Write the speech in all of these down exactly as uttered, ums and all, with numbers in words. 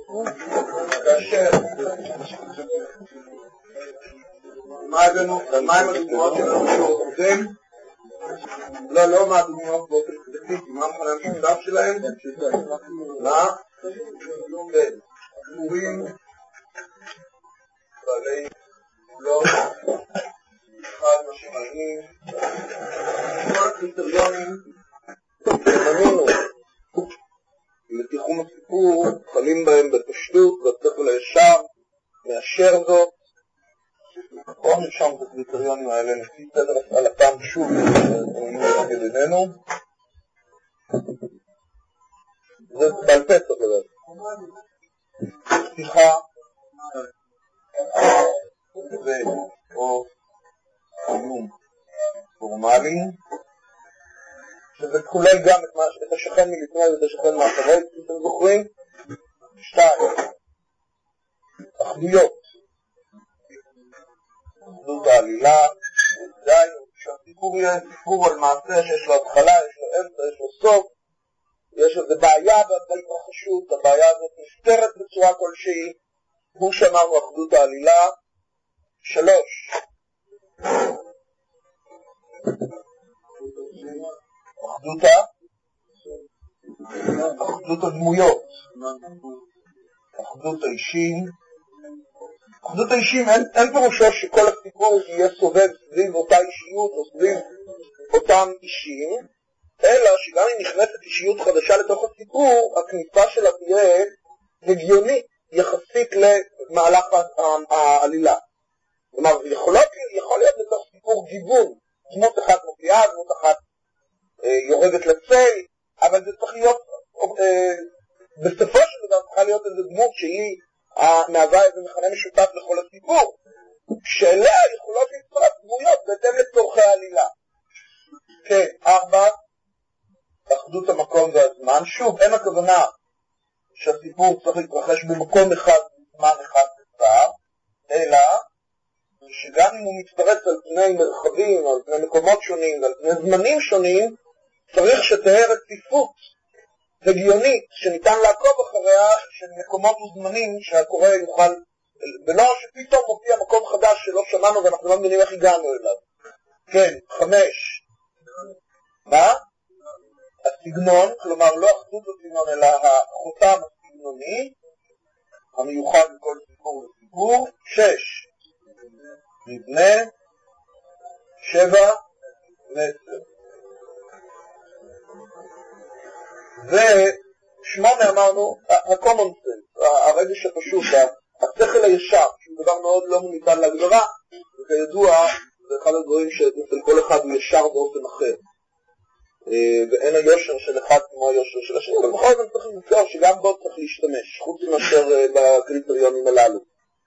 כאשר מה הבאנו? מה הם הדוגמאות שלנו שעובדים? לא, לא מה הדוגמאות באופן ספציפי, מה המכנה המשותף שלהם? מה? כן, גבורים, בעלי לא, חד משמעיים, כל הקריטריונים שמנינו לתיחום הסיפור חלים בהם בפשטות, בשכל הישר, מאשר זאת. בואו נרשום את הקריטריונים האלה לפי סדר הפעלתם שוב נגד עינינו. זה בעל פה צריך לדעת. פתיחה ואו קיום פורמלי, שזה כולל גם את השכן מלפני ואת השכן מאחורי, אתם זוכרים? שתיים, אחדויות, אחדות העלילה, די, שהסיפור יהיה סיפור על מעשה שיש לו התחלה, יש לו אמצע, יש לו סוף, יש איזו בעיה בהתרחשות, הבעיה הזאת נפתרת בצורה כלשהי, הוא שאמרנו אחדות העלילה. שלוש, אחדות ה... אחדות הדמויות, אחדות האישים. אחדות האישים אין, אין פירושו שכל הסיפור יהיה סובב סביב אותה אישיות או סביב אותם אישים, אלא שגם אם נכנסת אישיות חדשה לתוך הסיפור, הכניסה שלה תהיה הגיונית יחסית למהלך העלילה. כלומר, יכול להיות לתוך סיפור גיוון, דמות אחת מופיעה, דמות אחת אה, יורדת לצל, אבל זה צריך להיות, אה, בסופו של דבר צריכה להיות איזו דמות שהיא מהווה איזה מכנה משותף לכל הסיפור, שאליה יכולות להצטרף דמויות בהתאם לצורכי העלילה. כן, ארבע, אחדות המקום והזמן. שוב, אין הכוונה שהסיפור צריך להתרחש במקום אחד, בזמן אחד קצר, אלא שגם אם הוא מתפרץ על פני מרחבים, על פני מקומות שונים, על פני זמנים שונים, צריך שתהיה רציפות הגיונית שניתן לעקוב אחריה של מקומות וזמנים שהקורא יוכל, ולא שפתאום מופיע מקום חדש שלא שמענו ואנחנו לא מבינים איך הגענו אליו. כן, חמש. מה? הסגנון, כלומר לא אחדות הסגנון אלא החותם הסגנוני המיוחד בכל סיפור וסיפור. שש, מבנה. שבע, מסר. ושמונה אמרנו, ה-common sense, הרגש הפשוט, השכל הישר, שהוא דבר מאוד לא ניתן להגדרה, וכידוע, זה אחד הדברים שאצל כל אחד הוא ישר באופן אחר. ואין היושר של אחד כמו היושר של השני, אבל בכל זאת צריך לזכור שגם בו צריך להשתמש, חוץ מאשר בקריטריונים הללו.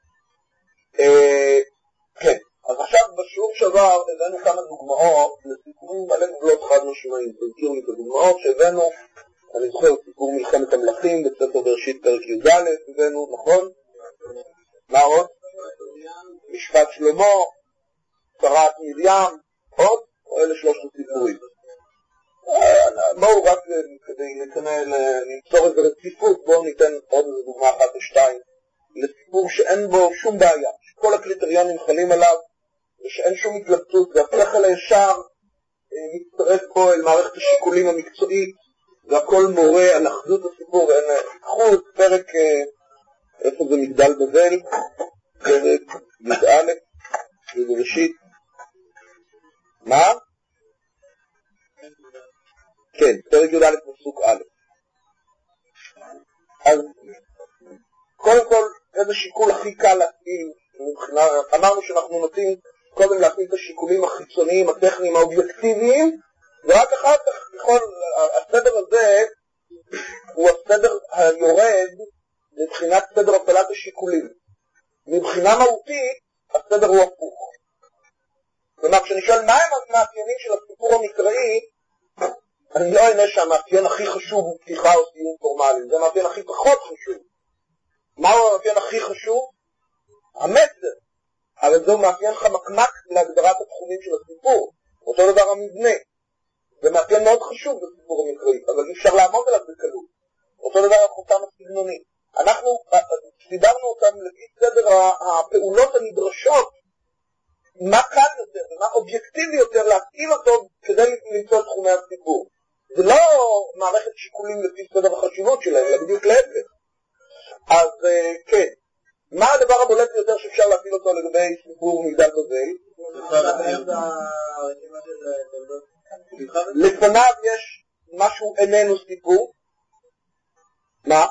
כן, אז עכשיו בשיעור שעבר הבאנו כמה דוגמאות לסיפורים מלא גבולות חד משמעיים. תזכירו לי את הדוגמאות שהבאנו, אני זוכר סיפור מלחמת המלכים בספר בראשית פרק י"ד, הבאנו, נכון? מה עוד? משפט שלמה, שרת מרים, עוד? או אלה שלושת הסיפורים. בואו רק כדי למצוא איזה רציפות, בואו ניתן עוד איזה דוגמה אחת או שתיים לסיפור שאין בו שום בעיה, שכל הקריטריונים חלים עליו ושאין שום התלבטות, והשכל הישר מצטרף פה אל מערכת השיקולים המקצועית והכל מורה על אחדות הסיפור. קחו את פרק, איפה זה מגדל בבל, פרק י"א בראשית. מה? כן, פרק י"א פסוק א'. אז קודם כל, איזה שיקול הכי קל להפעיל, אמרנו שאנחנו נוטים קודם להפעיל את השיקולים החיצוניים, הטכניים, האובייקטיביים, ורק אחר כך, יכול, הסדר הזה הוא הסדר היורד מבחינת סדר הפעלת השיקולים. מבחינה מהותית, הסדר הוא הפוך. כלומר, כשאני שואל מה הם המאפיינים של הסיפור המקראי, אני לא אענה שהמאפיין הכי חשוב הוא פתיחה או סיום פורמלי, זה המאפיין הכי פחות חשוב. מהו המאפיין הכי חשוב? המסר. אבל זהו מאפיין חמקמק להגדרת התחומים של הסיפור. אותו דבר המבנה. זה מאפיין מאוד חשוב בסיפור המקראי, אבל אי אפשר לעמוד עליו בקלות. אותו דבר החותם הסגנוני. אנחנו סידרנו אותם לפי סדר הפעולות הנדרשות, מה קל יותר ומה אובייקטיבי יותר להפעיל אותו כדי למצוא את תחומי הסיפור. זה לא מערכת שיקולים לפי סדר החשיבות שלהם, אלא בדיוק להפך. אז כן, מה הדבר הבולט ביותר שאפשר להפעיל אותו לגבי סיפור מגדל בבל? לפניו יש משהו איננו סיפור. מה?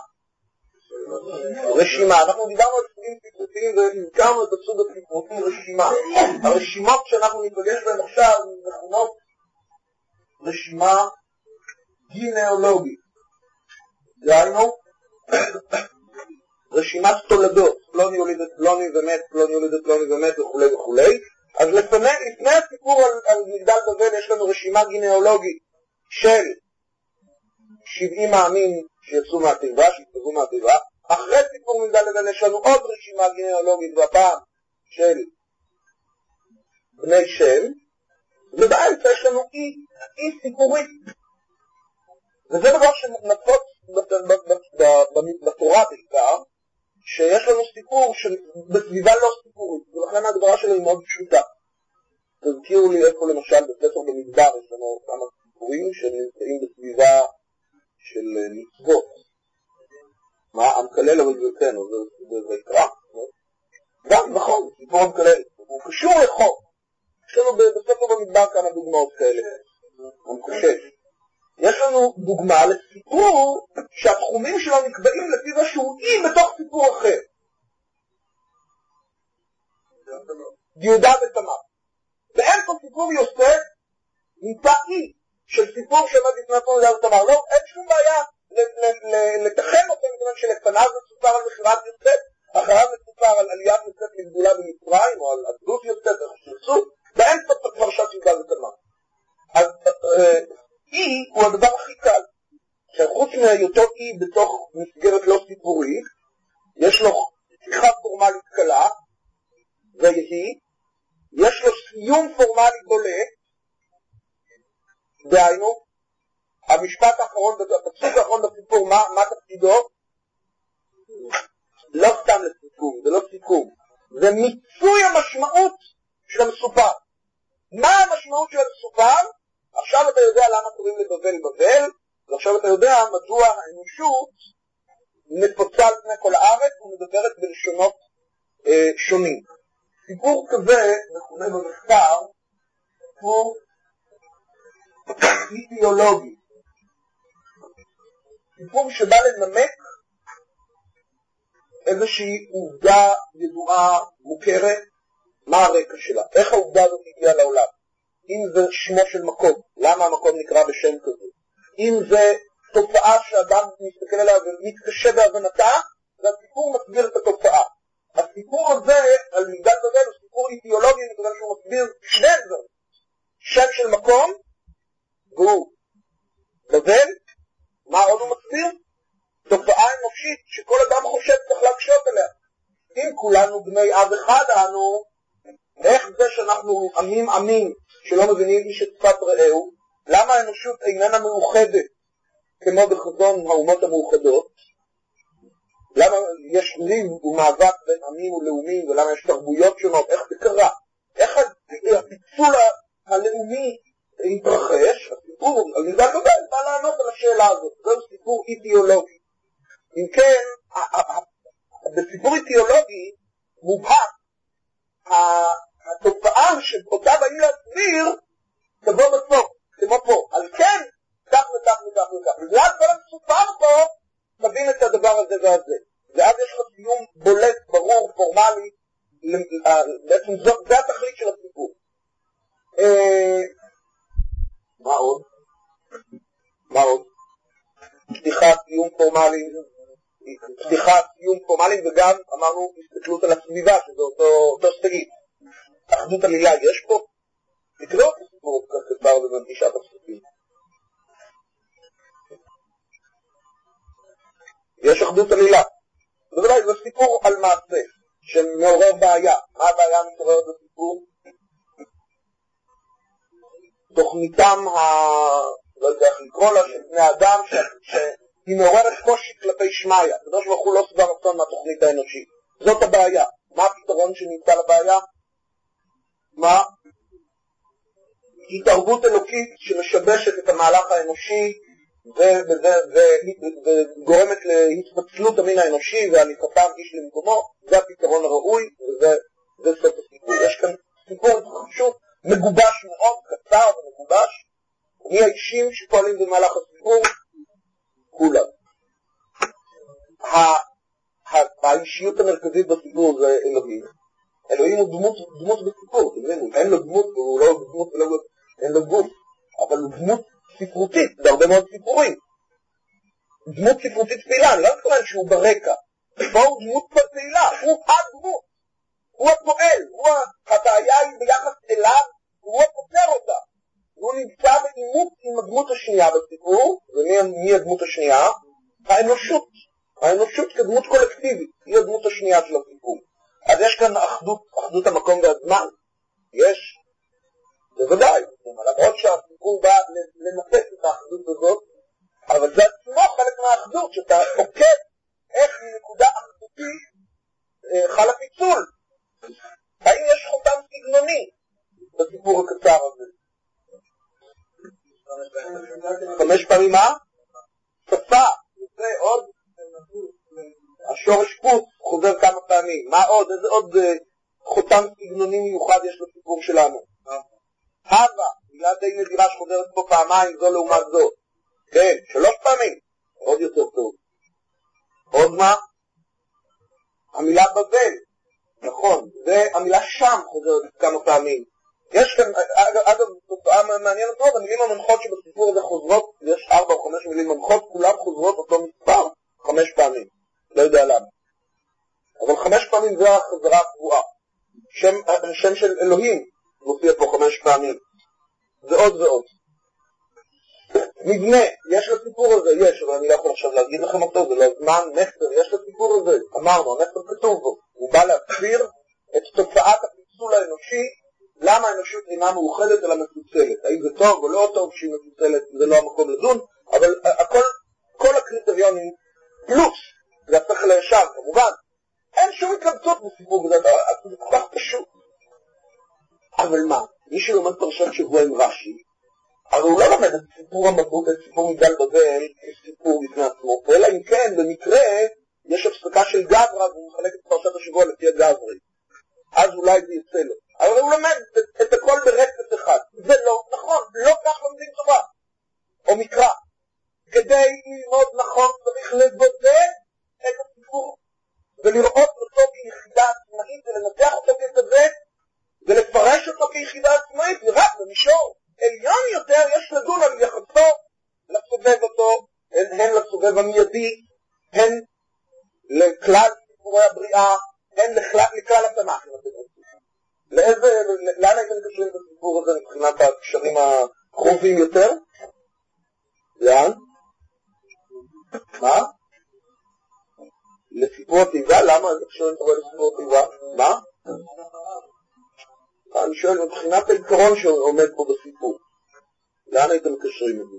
רשימה. אנחנו דיברנו על סוגים סיפורתיים והזכרנו את הסוג הסיפורתי רשימה. הרשימות שאנחנו נפגש בהן עכשיו נכונות רשימה גינאולוגית. דהיינו רשימת תולדות, פלוני יוליד את פלוני ומת, פלוני יוליד את פלוני ומת וכו' וכו'. אז לפני, לפני הסיפור על, על מגדל בבל יש לנו רשימה גינאולוגית של שבעים העמים שיצאו מהתיבה, שיצאו מהתיבה. אחרי סיפור מגדל בבל יש לנו עוד רשימה גינאולוגית בפעם של בני שם, ובאמצע יש לנו אי, אי סיפורית. וזה דבר שנפוץ בתורה בעיקר, שיש לנו סיפור שבסביבה לא סיפורית, ולכן ההגדרה שלה היא מאוד פשוטה. תזכירו לי איפה למשל בספר במדבר יש לנו כמה סיפורים שנמצאים בסביבה של מצוות. מה? המקלל אבל זה כן, זה יקרה. גם נכון, סיפור המקלל, הוא קשור לחוק. יש לנו בספר במדבר כמה דוגמאות כאלה. אני חושב. יש לנו דוגמה לסיפור שהתחומים שלו נקבעים לפי זה שהוא אי בתוך סיפור אחר. יהודה ותמר. באמצע סיפור יוסף נמצא אי של סיפור שעמד לפני עצמו יהודה ותמר. לא, אין שום בעיה לתחם אותו, מכיוון שלפניו מסופר על מכירת יוסף, אחריו מסופר על עליית יוסף לגדולה במצרים, או על עבדות יוסף, איך שרצו, באמצע פרשת יהודה ותמר. אז אי הוא הדבר הכי קל. שחוץ מהיותו אי בתוך מסגרת לא סיפורית, יש לו פתיחה פורמלית קלה, והיא, יש לו סיום פורמלי בולט, דהיינו, המשפט האחרון, הפסוק האחרון בסיפור, מה, מה תפקידו? לא סתם לסיכום, זה לא סיכום, זה מיצוי המשמעות של המסופר. מה המשמעות של המסופר? עכשיו אתה יודע למה קוראים לבבל בבל, ועכשיו אתה יודע מדוע האנושות נפוצה על פני כל הארץ ומדברת בלשונות אה, שונים. סיפור כזה, מכונה במחקר, הוא אידיאולוגי. סיפור שבא לנמק איזושהי עובדה ידועה, מוכרת, מה הרקע שלה, איך העובדה הזאת הגיעה לעולם. אם זה שמו של מקום, למה המקום נקרא בשם כזה? אם זה תופעה שאדם מסתכל עליה ומתקשה בהבנתה, והסיפור מסביר את התופעה. הסיפור הזה על מגדל בבל הוא סיפור אידיאולוגי, מכיוון שהוא מסביר שני דברים. שם של מקום, והוא בבל, מה עוד הוא מסביר? תופעה אנושית שכל אדם חושב צריך להקשות עליה. אם כולנו בני אב אחד, אנו, איך זה שאנחנו עמים עמים שלא מבינים איש את שפת רעהו, למה האנושות איננה מאוחדת כמו בחזון האומות המאוחדות? למה יש ריב ומאבק בין עמים ולאומים, ולמה יש תרבויות שונות? איך זה קרה? איך הפיצול הלאומי התרחש? הסיפור על מגדל בבל בא לענות על השאלה הזאת. זה סיפור אידיאולוגי. אם כן, בסיפור אידיאולוגי מובהק התופעה שאותה באים להסביר תבוא בסוף, כמו פה. על כן, כך וכך וכך וכך. בגלל כל המסופר פה, תבין את הדבר הזה והזה. ואז יש לך סיום בולט, ברור, פורמלי, בעצם זה התכלית של הסיפור. מה עוד? מה עוד? פתיחת סיום פורמלי, פתיחת סיום פורמלי, וגם אמרנו הסתכלות על הסביבה, שזה אותו סגי. אחדות עלילה יש פה? תקראו את הסיפור כסבר ובנטישת הפסוקים. יש אחדות עלילה. בוודאי זה סיפור על מעשה שמעורר בעיה. מה הבעיה המתעוררת בסיפור? תוכניתם ה... לא יודע איך לקרוא לה, של בני אדם היא מעוררת קושי כלפי שמיה. הקדוש ברוך הוא לא שבע רצון מהתוכנית האנושית. זאת הבעיה. מה הפתרון שנמצא לבעיה? מה? התערבות אלוקית שמשבשת את המהלך האנושי וגורמת להתפצלות המין האנושי והליכתם איש למקומו. זה הפתרון הראוי וזה סוף הסיפור. יש כאן סיפור חשוב, מגובש מאוד, קצר ומגובש. מי האישים שפועלים במהלך הסיפור? כולם. האישיות המרכזית בסיפור זה אלוהים. אלוהים הוא דמות, דמות בסיפור, אין לו דמות, הוא לא דמות, אין לו גוף, אבל הוא דמות ספרותית, בהרבה מאוד סיפורים. דמות ספרותית פעילה, אני לא מתכוון שהוא ברקע. פה הוא דמות פעילה, הוא הדמות, הוא הפועל, הוא הבעיה היא ביחס אליו, הוא הפותר אותה. הוא נמצא בעימות עם הדמות השנייה בסיפור, ומי הדמות השנייה? האנושות. האנושות כדמות קולקטיבית, היא הדמות השנייה של הסיפור. אז יש כאן אחדות, אחדות המקום והזמן. יש, בוודאי, למרות שהסיפור בא לנפץ את האחדות הזאת, אבל זה עצמו חלק מהאחדות, שאתה עוקב איך מנקודה אחדותית חל הפיצול. האם יש חותם סגנוני בסיפור הקצר הזה? חמש פעמים מה? שפה, זה עוד השורש פוס חוזר כמה פעמים. מה עוד? איזה עוד חותם סגנוני מיוחד יש לסיפור שלנו? הווה, מילה די נדירה שחוזרת פה פעמיים, זו לעומת זו. כן, שלוש פעמים, עוד יותר טוב. עוד מה? המילה בבל, נכון, והמילה שם חוזרת כמה פעמים. יש כאן, אגב, תופעה מעניינת מאוד, המילים המנחות שבסיפור הזה חוזרות, יש ארבע או חמש מילים מנחות, כולם חוזרות אותו מספר, חמש פעמים. לא יודע למה. אבל חמש פעמים זה החזרה הקבועה. שם, שם של אלוהים מופיע פה חמש פעמים. ועוד ועוד. מבנה, יש לסיפור הזה, יש, אבל אני לא יכול עכשיו להגיד לכם אותו, זה לא זמן, מסר, יש לסיפור הזה, אמרנו, המסר כתוב בו. הוא בא להסביר את תופעת הפיצול האנושי, למה האנושות אינה מאוחדת אלא מפוצלת. האם זה טוב או לא טוב שהיא מפוצלת, זה לא המקום לדון, אבל הכל, כל הקריטריונים פלוס, זה השכל הישר, כמובן. אין שום התלבטות בסיפור, זה כל כך פשוט. אבל מה? מי שלומד פרשת שבוע עם רש"י, הרי הוא לא למד את סיפור המבוק, את סיפור מגדל בבל, כסיפור בפני עצמו, אלא אם כן, במקרה, יש הפסקה של גברה, והוא מחלק את פרשת השבוע לפי הגברי. אז אולי זה יצא לו. אבל הוא למד את, את הכל ברצף אחד. זה לא נכון, לא כך לומדים תורה. או מקרא. כדי ללמוד נכון צריך לבודד את הסיפור, ולראות אותו כיחידה עצמאית, ולנתח אותו ככזה, ולפרש אותו כיחידה עצמאית, ורק במישור עליון יותר יש לדון על יחסו לסובב אותו, הן לסובב המיידי, הן לכלל סיפורי הבריאה, הן לכלל, לכלל התנ"ך. לאיזה, לאן הייתם קשרים את הסיפור הזה מבחינת הקשרים הקרובים יותר? לאן? מה? לסיפור התיבה? למה איזה קשרים אתה רואה לסיפור התיבה? מה? אני שואל מבחינת העיקרון שעומד פה בסיפור. לאן הייתם קשרים את זה?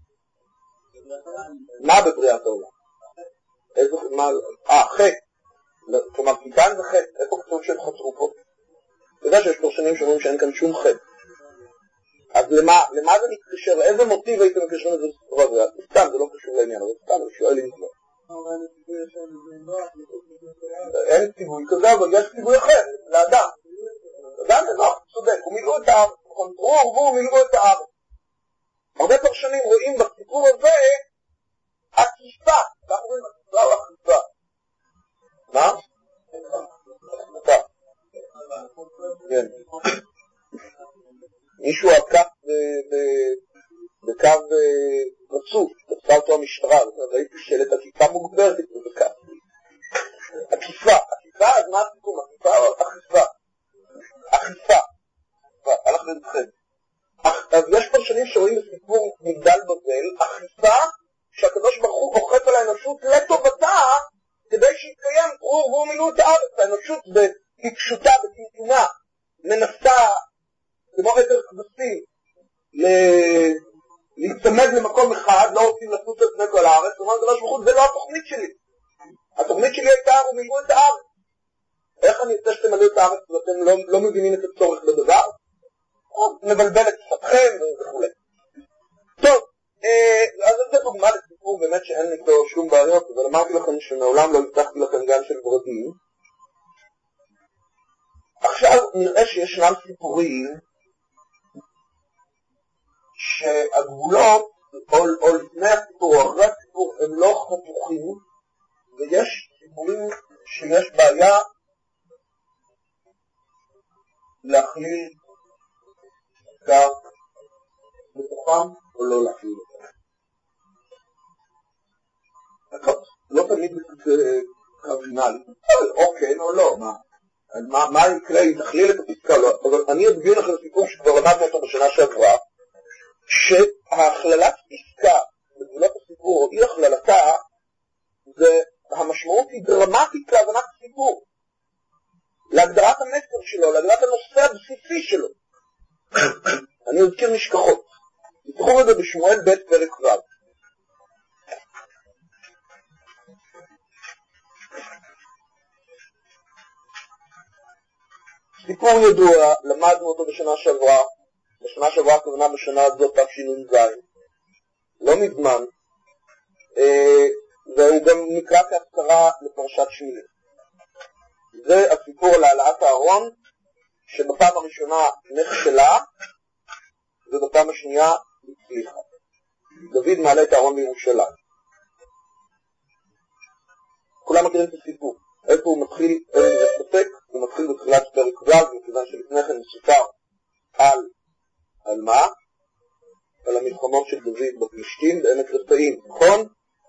מה בבריאת העולם? איזה, מה? אה, חטא. כלומר, כאן זה חטא. איפה כתוב שהם חצרו פה? אתה יודע שיש פרשנים שאומרים שאין כאן שום חטא. אז למה, למה זה מתקשר? לאיזה מוטיב הייתם מקשרים את זה בסיפור הזה? סתם, זה לא קשור לעניין, אבל סתם, אני שואל אם זה לא. אין ציווי כזה, אבל יש ציווי אחר, לאדם. אדם זה לא, צודק, הוא מילאו את הארץ, חונטרו והוא מילאו את הארץ. הרבה פרשנים רואים בסיפור הזה עקיפה, אנחנו רואים עקיפה או עקיפה. מה? עקיפה. כן. מישהו עקף בקו רצוף, תפסה אותו המשטרה, ראיתי שלט עקיפה מוגברת בקו. עקיפה, עקיפה, אז מה הסיפור? עקיפה או אכיפה? אכיפה. הלך לדחם. אז יש פרשנים שרואים בסיפור מגדל בבל, אכיפה שהקדוש ברוך הוא אוכף על האנושות לטובתה, כדי שיתקיים ברור והוא מילאו את הארץ. האנושות בפשוטה, בצמצומה, מנסה, כמו עדר כבשים, להיצמד למקום אחד, לא רוצים לטוס את פני כל הארץ, זאת אומרת, ברוך זה לא התוכנית שלי. התוכנית שלי הייתה, הוא מילאו את הארץ. איך אני רוצה שתמלאו את הארץ ואתם לא, לא מבינים את הצורך בדבר? נבלבל את שפתכם וכו'. טוב, אז זו דוגמה לסיפור באמת שאין איתו שום בעיות, אבל אמרתי לכם שמעולם לא הבטחתי לכם גן של ורדים. עכשיו נראה שישנם סיפורים שהגבולות, או, או לפני הסיפור או אחרי הסיפור, הם לא חתוכים, ויש סיפורים שיש בעיה להכליל עיקר בתוכם או לא להכליל אותם. לא תמיד זה קרדינלי, או כן או לא, מה? מה, מה יקרה אם תכליל את הפסקה? לא, אבל אני אדביר לכם סיפור שכבר למדנו אותו בשנה שעברה, שההכללת פסקה בגבולות הסיפור או אי הכללתה, זה, המשמעות היא דרמטית להבנת הסיפור, להגדרת המסר שלו, להגדרת הנושא הבסיסי שלו. אני אזכיר משכחות. תפתחו את זה בשמואל ב' פרק ו'. סיפור ידוע, למדנו אותו בשנה שעברה, בשנה שעברה הכוונה בשנה הזאת תשנ"ז, לא מזמן, אה, והוא גם נקרא כהזכרה לפרשת שמיני. זה הסיפור על העלאת הארון, שבפעם הראשונה נכשלה, ובפעם השנייה הצליחה. דוד מעלה את הארון בירושלים. כולם מכירים את הסיפור. איפה הוא מתחיל, אין זה ספק, הוא מתחיל בתחילת פרק ו', מכיוון שלפני כן מסופר על, על מה? על המלחמות של דוד בפלישתים בעמק רפאים, נכון?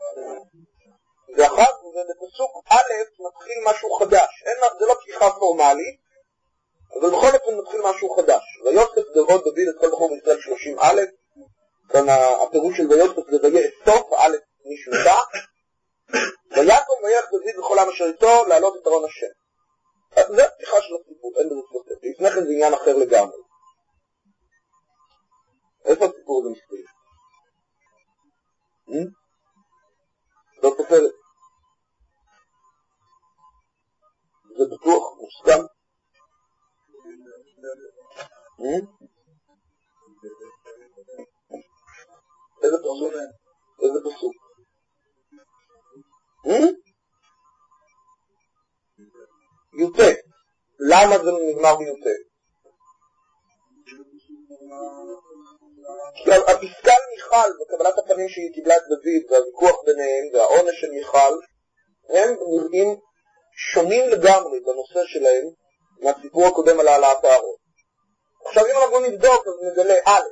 ואחר זה בפסוק א' מתחיל משהו חדש. אין, זה לא פתיחה פורמלית, אבל בכל אופן מתחיל משהו חדש. ויוסף דוד דוד את כל בחור בישראל שלושים א', כאן הפירוש של ויוסף זה ויאסוף, א' מישהו דע, ויעקב ויך דוד וכל עם אשר איתו להעלות את ארון השם. זה הפתיחה של הסיפור, אין בזה ספק. לפני כן זה עניין אחר לגמרי. איפה הסיפור הזה מסתכל? לא סופרת. זה בטוח, מוסכם. איזה פסוק? איזה פסוק? יוטה. למה זה נגמר ביוטה? כי הפסקה למיכל וקבלת הפנים שהיא קיבלה את דוד והוויכוח ביניהם והעונש של מיכל הם נראים שונים לגמרי בנושא שלהם מהסיפור הקודם על העלאת הארון. עכשיו אם אנחנו נבדוק אז נגלה א'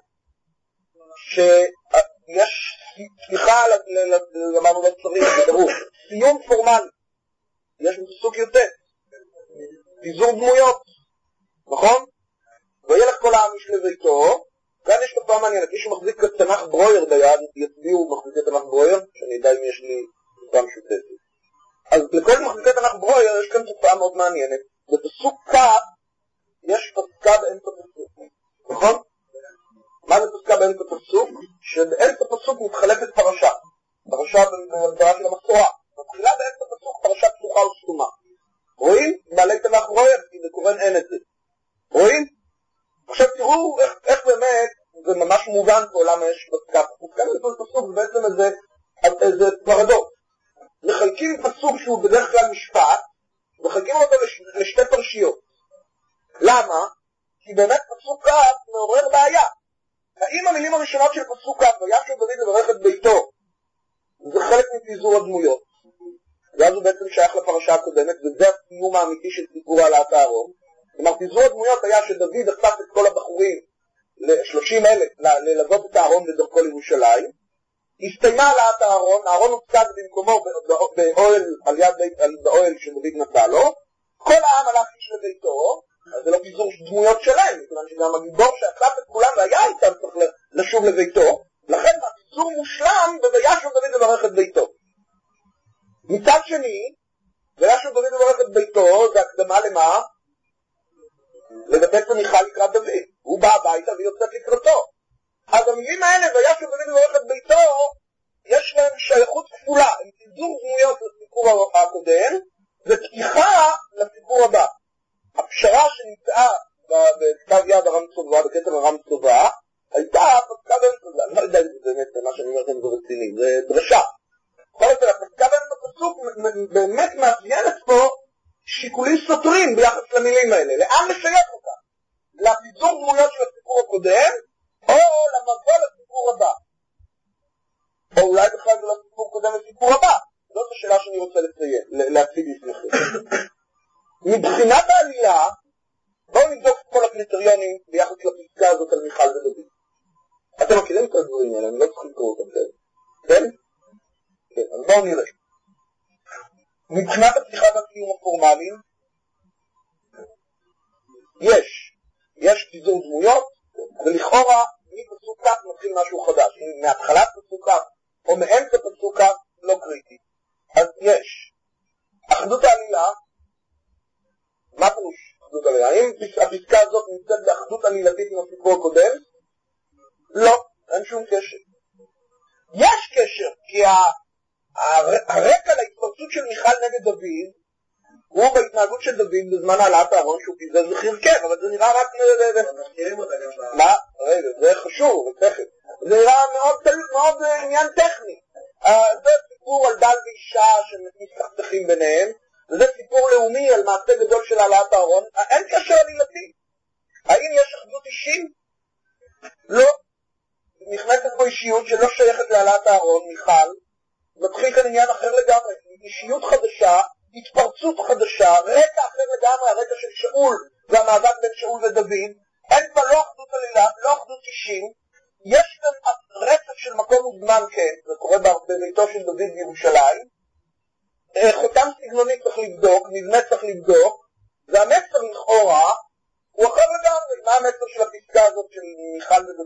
שיש סליחה למענו בצרים, זה ברור, סיום פורמלי, יש פסוק יותר, פיזור דמויות, נכון? וילך כל העם איש לביתו, כאן יש תופעה מעניינת, מי שמחזיק תנ"ך ברויר ביד, יצביעו מחזיקי תנ"ך ברויר, שאני יודע אם יש לי תופעה משותפת. אז לכל מחזיקי תנ"ך ברויר יש כאן תופעה מאוד מעניינת, בפסוק כ' יש פסקה באמצע פסוק, נכון? מה זה פסקה באמצע פסוק? שבאמצע פסוק מתחלפת פרשה, פרשה בפרשה של המסורה, מתחילה באמצע פסוק פרשה פתוחה וסתומה. רואים? בעלי תנ"ך ברויר, כי בקורן אין את זה. רואים? עכשיו תראו איך, איך באמת, זה ממש מובן פה למה יש פסקה פסוק, כאן זה פסוק בעצם איזה, איזה פרדוקס. מחלקים פסוק שהוא בדרך כלל משפט, מחלקים אותו לש, לשתי פרשיות. למה? כי באמת פסוק כ' מעורר בעיה. האם המילים הראשונות של פסוק כ' וישב דוד לברך את ביתו, זה חלק מפיזור הדמויות, ואז הוא בעצם שייך לפרשה הקודמת, וזה הסיום האמיתי של סיפור העלאת הארון. כלומר, פיזור הדמויות היה שדוד אסף את כל הבחורים ל-שלושים אלף ללוות את הארון בדרכו לירושלים, הסתיימה העלאת הארון, הארון הוצג במקומו באוהל, על יד בית, באוהל שדוד נתן לו, כל העם הלך איש לביתו, אז זה לא פיזור דמויות שלהם, מכיוון שגם הגיבור שאסף את כולם והיה איתם צריך לשוב לביתו, לכן הפיזור מושלם וישב דוד לברך את ביתו. מצד שני, וישב דוד לברך את ביתו, זה הקדמה למה? לדבק במיכל לקראת דוד. הוא בא הביתה ויוצאת לקראתו. אז המילים האלה, וישב דוד מברך את ביתו, יש להם שייכות כפולה, הם סידור דמויות לסיפור הקודם, ופתיחה לסיפור הבא. הפשרה שנמצאה בכתב יד הרם צובה, בכתב הרם צובה, הייתה הפסקה באמצע, אני לא יודע אם זה באמת מה שאני אומר לכם זה רציני, זה דרשה. בכל אופן, הפסקה באמצע פסוק באמת מאפיינת פה שיקולים סותרים ביחס למילים האלה. לאן לשייך אותה? לסידור דמויות של הסיפור הקודם, או למבוא לסיפור הבא. או אולי בכלל זה לסיפור קודם לסיפור הבא. זאת השאלה שאני רוצה לציין, להציג לפניכם. מבחינת העלילה, בואו נבדוק את כל הקריטריונים ביחס לפסקה הזאת על מיכל ודוד. אתם מכירים את הדברים האלה, אני לא צריך לקרוא אותם, כן? כן, אז בואו נראה. מבחינת הפתיחה והסיום הפורמליים, יש, יש פיזור דמויות, ולכאורה מפסוק כך מתחיל משהו חדש. אם מהתחלת פסוק כך או מאמצע פסוק כך, לא קריטי. אז יש. אחדות העלילה, מה פירוש אחדות העלילה? האם הפסקה הזאת נמצאת באחדות עלילתית עם הסיפור הקודם? לא, אין שום קשר. יש קשר, כי הרקע להתפרצות של מיכל נגד דוד, הוא בהתנהגות של דוד בזמן העלאת הארון שהוא פיזר וחרקב, אבל זה נראה רק... מה? רגע, זה חשוב, תכף. זה נראה מאוד עניין טכני. זה סיפור על בעל ואישה שמסתכסכים ביניהם, וזה סיפור לאומי על מעשה גדול של העלאת הארון. אין קשר עלילתי. האם יש אחדות אישים? לא. נכנסת פה אישיות שלא שייכת להעלאת הארון, מיכל, מתחיל כאן עניין אחר לגמרי, אישיות חדשה, התפרצות חדשה, רקע אחר לגמרי, הרקע של שאול והמאבק בין שאול ודוד, אין בה לא אחדות עלילה, לא אחדות אישים, יש כאן רצף של מקום וזמן, כן, זה קורה בביתו של דוד בירושלים, חותם סגנוני צריך לבדוק, מבנה צריך לבדוק, והמסר לכאורה הוא אחר לגמרי. מה המסר של הפסקה הזאת של מיכל ודוד?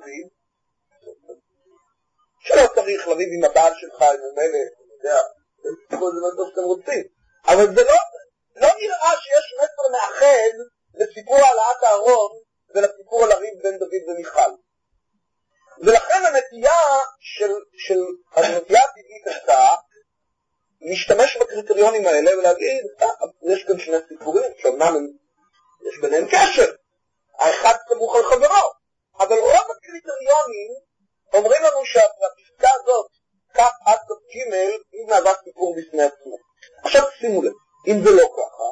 שלא צריך לריב עם הבעל שלך, עם המלך, אתה יודע, זה לא טוב שאתם רוצים. אבל זה לא, לא נראה שיש מסר מאחד לסיפור העלאת הארון ולסיפור על הריב בין דוד ומיכל. ולכן הנטייה של, של הנטייה הטבעית הייתה להשתמש בקריטריונים האלה ולהגיד, יש כאן שני סיפורים, שאומנם יש ביניהם קשר, האחד סמוך על חברו, אבל רוב הקריטריונים אומרים לנו שהפסקה הזאת, כך עד ג' היא מהווה סיפור בפני עצמו. עכשיו שימו לב, אם זה לא ככה,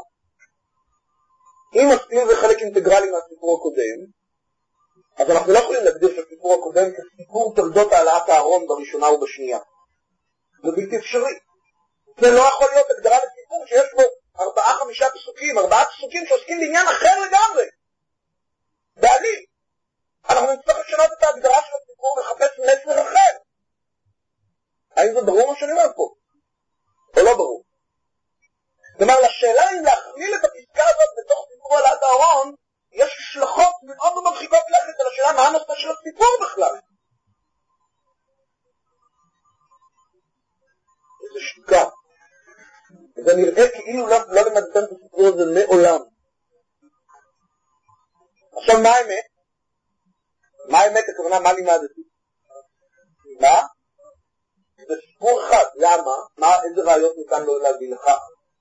אם זה חלק אינטגרלי מהסיפור הקודם, אז אנחנו לא יכולים להגדיר שהסיפור הקודם כסיפור תולדות העלאת הארון בראשונה ובשנייה. זה בלתי אפשרי. זה לא יכול להיות הגדרה לסיפור שיש בו ארבעה חמישה פסוקים, ארבעה פסוקים שעוסקים בעניין אחר לגמרי. בעליל. אנחנו נצטרך לשנות את ההגדרה של הסיפור ולחפש מסר אחר. האם זה ברור מה שאני אומר פה? או לא ברור? זאת אומרת, לשאלה אם להכליל את הפסקה הזאת בתוך סיפור העלאת הארון, יש השלכות מאוד מרחיקות לכת על השאלה מה הנושא של הסיפור בכלל. איזה שתיקה. זה נראה כאילו לא, לא למדתם את הסיפור הזה מעולם. עכשיו מה האמת? מה האמת? הכוונה מה לימדתי? מה? זה סיפור אחד. למה? מה, איזה ראיות ניתן לו להביא לך?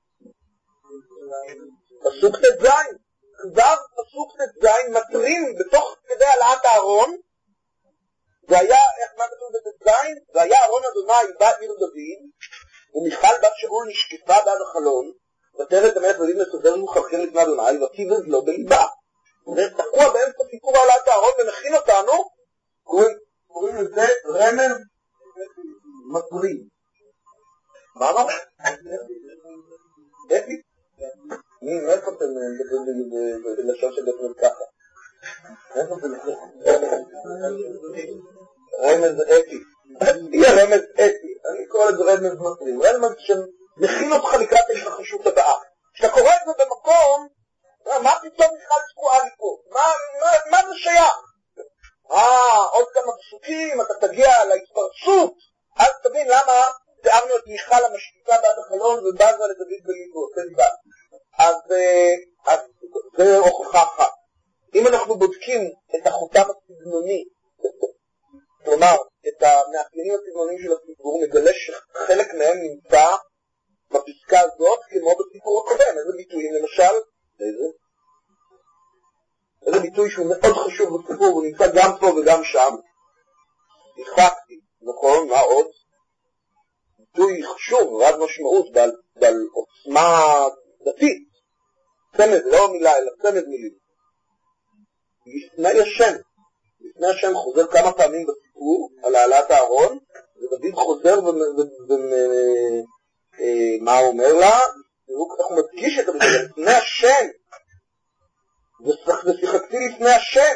פסוק ט"ז. כבר פסוק ט"ז מטרים בתוך כדי העלאת הארון, והיה, איך מה כתוב בט"ז? והיה ארון אדוני בת עיר דוד, ומיכל בת שאול נשקפה בעד החלון, ותרת המלך דוד מסודר ומחרחר לפני אדוני, וציבז לו בליבה. זה תקוע באמצע סיפור העלאת הארון ומכין אותנו, קוראים לזה רמז מטרים. מה אמר? אפי? מי, איפה אתם בלשון של דפנות ככה? איפה זה לכם? רמז אפי. יהיה רמז אפי. אני קורא לזה רמז מטרים. רמז שמכין אותך לקראת ההתרחשות הבאה. כשאתה קורא את זה במקום, מה פתאום מיכל תקועה לי פה? מה זה שייך? אה, עוד כמה פסוקים, אתה תגיע להתפרצות, אז תבין למה תיארנו את מיכל המשקיפה בעד החלון ובאזה לדוד בליבו, זה ליבה. אז, אז זה הוכחה אחת. אם אנחנו בודקים את החותם הסגנוני כלומר, את המאפיינים הסגנוניים של הסיפור, נגלה שחלק מהם נמצא בפסקה הזאת כמו בסיפור הקודם. איזה ביטויים למשל? איזה? איזה ביטוי שהוא מאוד חשוב בסיפור, הוא נמצא גם פה וגם שם. שיחקתי, נכון? מה עוד? ביטוי חשוב, רב משמעות, בעל, בעל עוצמה דתית. צמד, לא מילה, אלא צמד מילים. לפני השם. לפני השם חוזר כמה פעמים בסיפור על העלאת הארון, ודוד חוזר ומה הוא אומר לה, והוא כך מדגיש את זה, לפני השם. ושיחקתי לפני השם.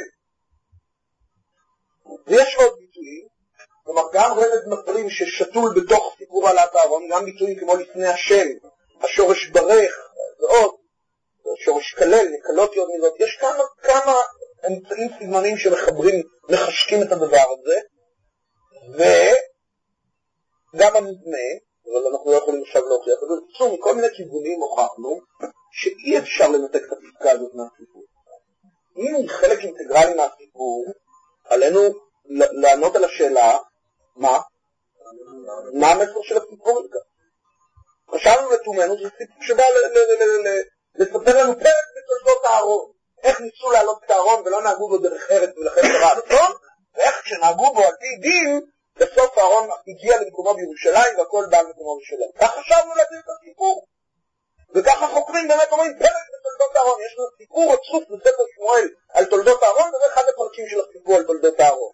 ויש עוד ביטויים, כלומר גם רמז מפרים ששתול בתוך סיפור העלאת הארון, גם ביטויים כמו לפני השם, השורש ברך, ועוד, השורש כלל, נקלות יוד מילות, יש כמה, כמה אמצעים סגנונים שמחברים, מחשקים את הדבר הזה, וגם המבנה, אבל אנחנו לא יכולים עכשיו להוכיח את זה, בצור מכל מיני כיוונים הוכחנו, שאי אפשר לנתק את הפסקה הזאת מהסיפור. אם היא חלק אינטגרלי מהסיפור, עלינו לענות על השאלה, מה? מה המסר של הסיפור הזה? חשבנו לתומנו, זה סיפור שבא לספר לנו פרק בתולדות הארון. איך ניסו לעלות את הארון ולא נהגו בו דרך ארץ ולכן קרה אסון, ואיך כשנהגו בו על פי דין, בסוף הארון הגיע למקומו בירושלים והכל בא למקומו בשלם. כך חשבנו להביא את הסיפור. וככה חוקרים באמת אומרים פרק בתולדות הארון. יש לנו סיפור רצוף בספר שמואל על תולדות הארון, וזה אחד הפרקים של הסיפור על תולדות הארון.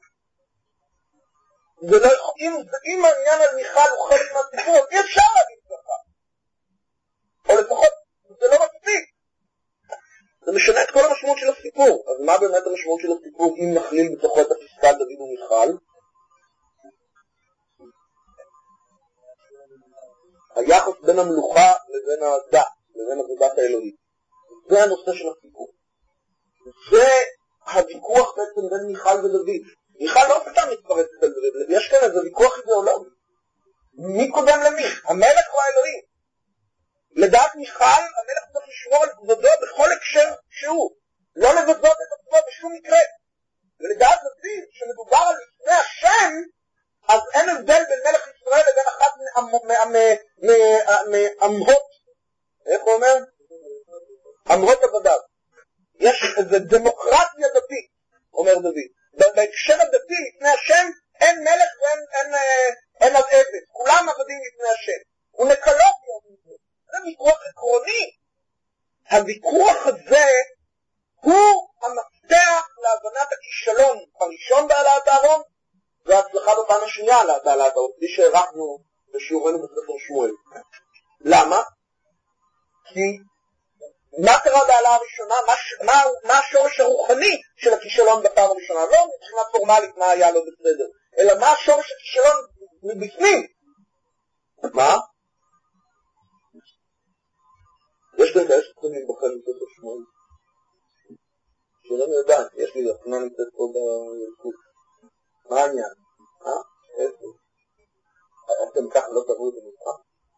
אם העניין על מיכל הוא חלק מהסיפור, אי אפשר להגיד ככה. או לפחות, זה לא מספיק. זה משנה את כל המשמעות של הסיפור. אז מה באמת המשמעות של הסיפור אם נכליל בתוכו את הפסקה דוד ומיכל? היחס בין המלוכה לבין הדת, לבין עבודת האלוהית. זה הנושא של הסיפור. זה הוויכוח בעצם בין מיכל ודוד. מיכל לא סתם מתפרצת על דוד, יש כאן איזה ויכוח אידיאולוגי. מי קודם למי? המלך או האלוהים? לדעת מיכל, המלך צריך לשמור על כבודו בכל הקשר שהוא. לא לבזות את עצמו בשום מקרה. ולדעת דוד, שמדובר על לפני השם, אז אין הבדל בין מלך ישראל לבין אחת מאמהות, איך הוא אומר? אמהות עבדיו. יש איזו דמוקרטיה דתית, אומר דוד. בהקשר הדתי לפני השם אין מלך ואין עד עבד. כולם עבדים לפני השם. הוא נקלות יום. זה ויכוח עקרוני. הוויכוח הזה הוא המפתח להבנת הכישלון הראשון בהעלאת הארון, וההצלחה בפעם השנייה על העלאת הארון, כפי שהערכנו בשיעורנו בספר שמואל. למה? כי מה קרה בהעלאה הראשונה? מה, מה, מה השורש הרוחני של הכישלון בפעם הראשונה? לא מבחינה פורמלית מה היה לא בסדר, אלא מה השורש הכישלון מבפנים? מה? יש לי כאלה שצריכים בכם בספר שמואל. שלא נדע, יש לי הפנה נמצאת פה בילקות. מה העניין? אה? איפה? אתם כך לא תראו את זה נצחה?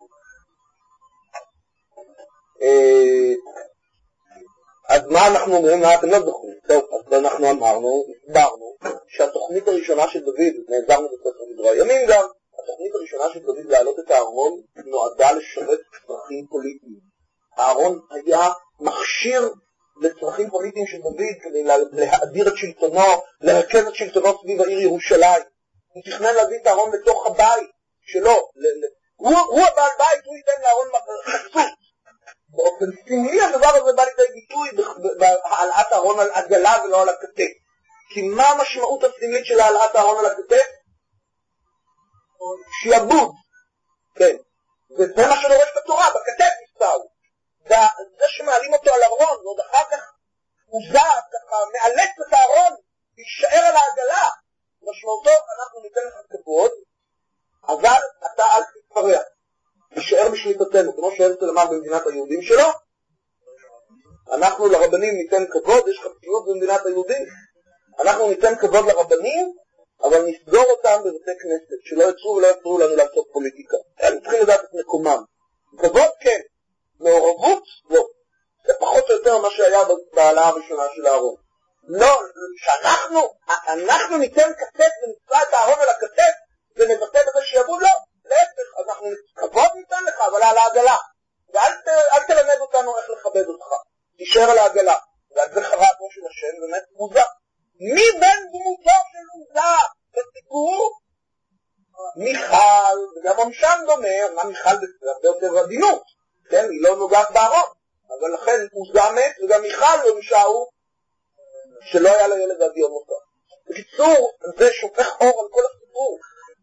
אז מה אנחנו אומרים? מה אתם לא זוכרים? טוב, אז אנחנו אמרנו, הסברנו, שהתוכנית הראשונה של דוד, נעזרנו בספר מדרש הימים גם, התוכנית הראשונה של דוד להעלות את הארון נועדה לשרת צרכים פוליטיים. הארון היה מכשיר לצרכים פוליטיים של דוד כדי להאדיר את שלטונו, לרכז את שלטונו סביב העיר ירושלים. הוא תכנן להביא את הארון לתוך הבית שלו. הוא הבעל בית, הוא ייתן לארון חסות. באופן סמלי הדבר הזה בא לידי ביטוי בהעלאת הארון על עגלה ולא על הכתף. כי מה המשמעות הסמלית של העלאת הארון על הכתף? שיעבוד. כן. וזה מה שדורש בתורה, בכתף נסתהו. זה שמעלים אותו על הארון, ועוד אחר כך הוא זע, ככה מאלץ את הארון, להישאר על העגלה. משמעותו, אנחנו ניתן לך כבוד, אבל אתה אל תתפרע. יישאר בשליטתנו, כמו שהרצל אמר במדינת היהודים שלו, אנחנו לרבנים ניתן כבוד, יש חפציות במדינת היהודים, אנחנו ניתן כבוד לרבנים, אבל נסגור אותם בבתי כנסת, שלא יצרו ולא יצרו לנו לעשות פוליטיקה. הם צריכים לדעת את מקומם. כבוד כן, מעורבות לא. זה פחות או יותר מה שהיה בהעלאה הראשונה של הארון. לא, שאנחנו, אנחנו ניתן כתף ונצרע את הארון על הכתף ונבטא בזה שיעבוד, לא, להפך, אנחנו כבוד ניתן לך, אבל על העגלה. ואל אל תלמד אותנו איך לכבד אותך, תישאר על העגלה. ועל זה חרט ראש של השם, באמת מוזה. מי בין דמותו של מוזה בסיפור? מיכל, וגם עונשן דומה, אמנם מיכל הרבה יותר עדינות, כן, היא לא נוגעת בארון, אבל לכן מוזה מת, וגם מיכל עונשה הוא שלא היה לו ילד עד יום מותו. בקיצור, זה שופך אור על כל הסיפור.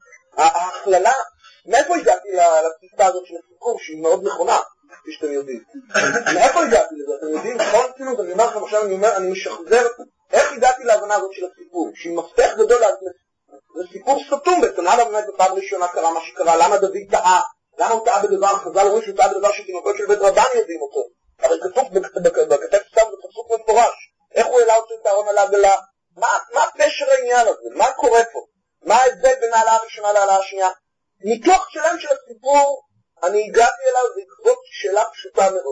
ההכללה, מאיפה הגעתי לתפיסה הזאת של הסיפור, שהיא מאוד נכונה, כפי שאתם יודעים. מאיפה הגעתי לזה? אתם יודעים, נכון צינות, אני אומר לכם עכשיו, אני אומר, אני משחזר, איך הגעתי להבנה הזאת של הסיפור, שהיא מפתח גדול, זה סיפור סתום בעצם, למה באמת בפעם ראשונה קרה מה שקרה, למה דוד טעה, למה הוא טעה בדבר, חז"ל אומרים שהוא טעה בדבר שתינוקות של בית רבן יודעים אותו, הרי כתוב בכתב סתם בפסוק מפורש, איך הוא העלה אותו את הארון על העגלה, מה פשר העניין הזה, מה קורה פה, מה ההבדל בין העלה הראשונה לעלה השנייה, ניתוח שלם של הסיפור, אני הגעתי אליו בעקבות שאלה פשוטה מאוד,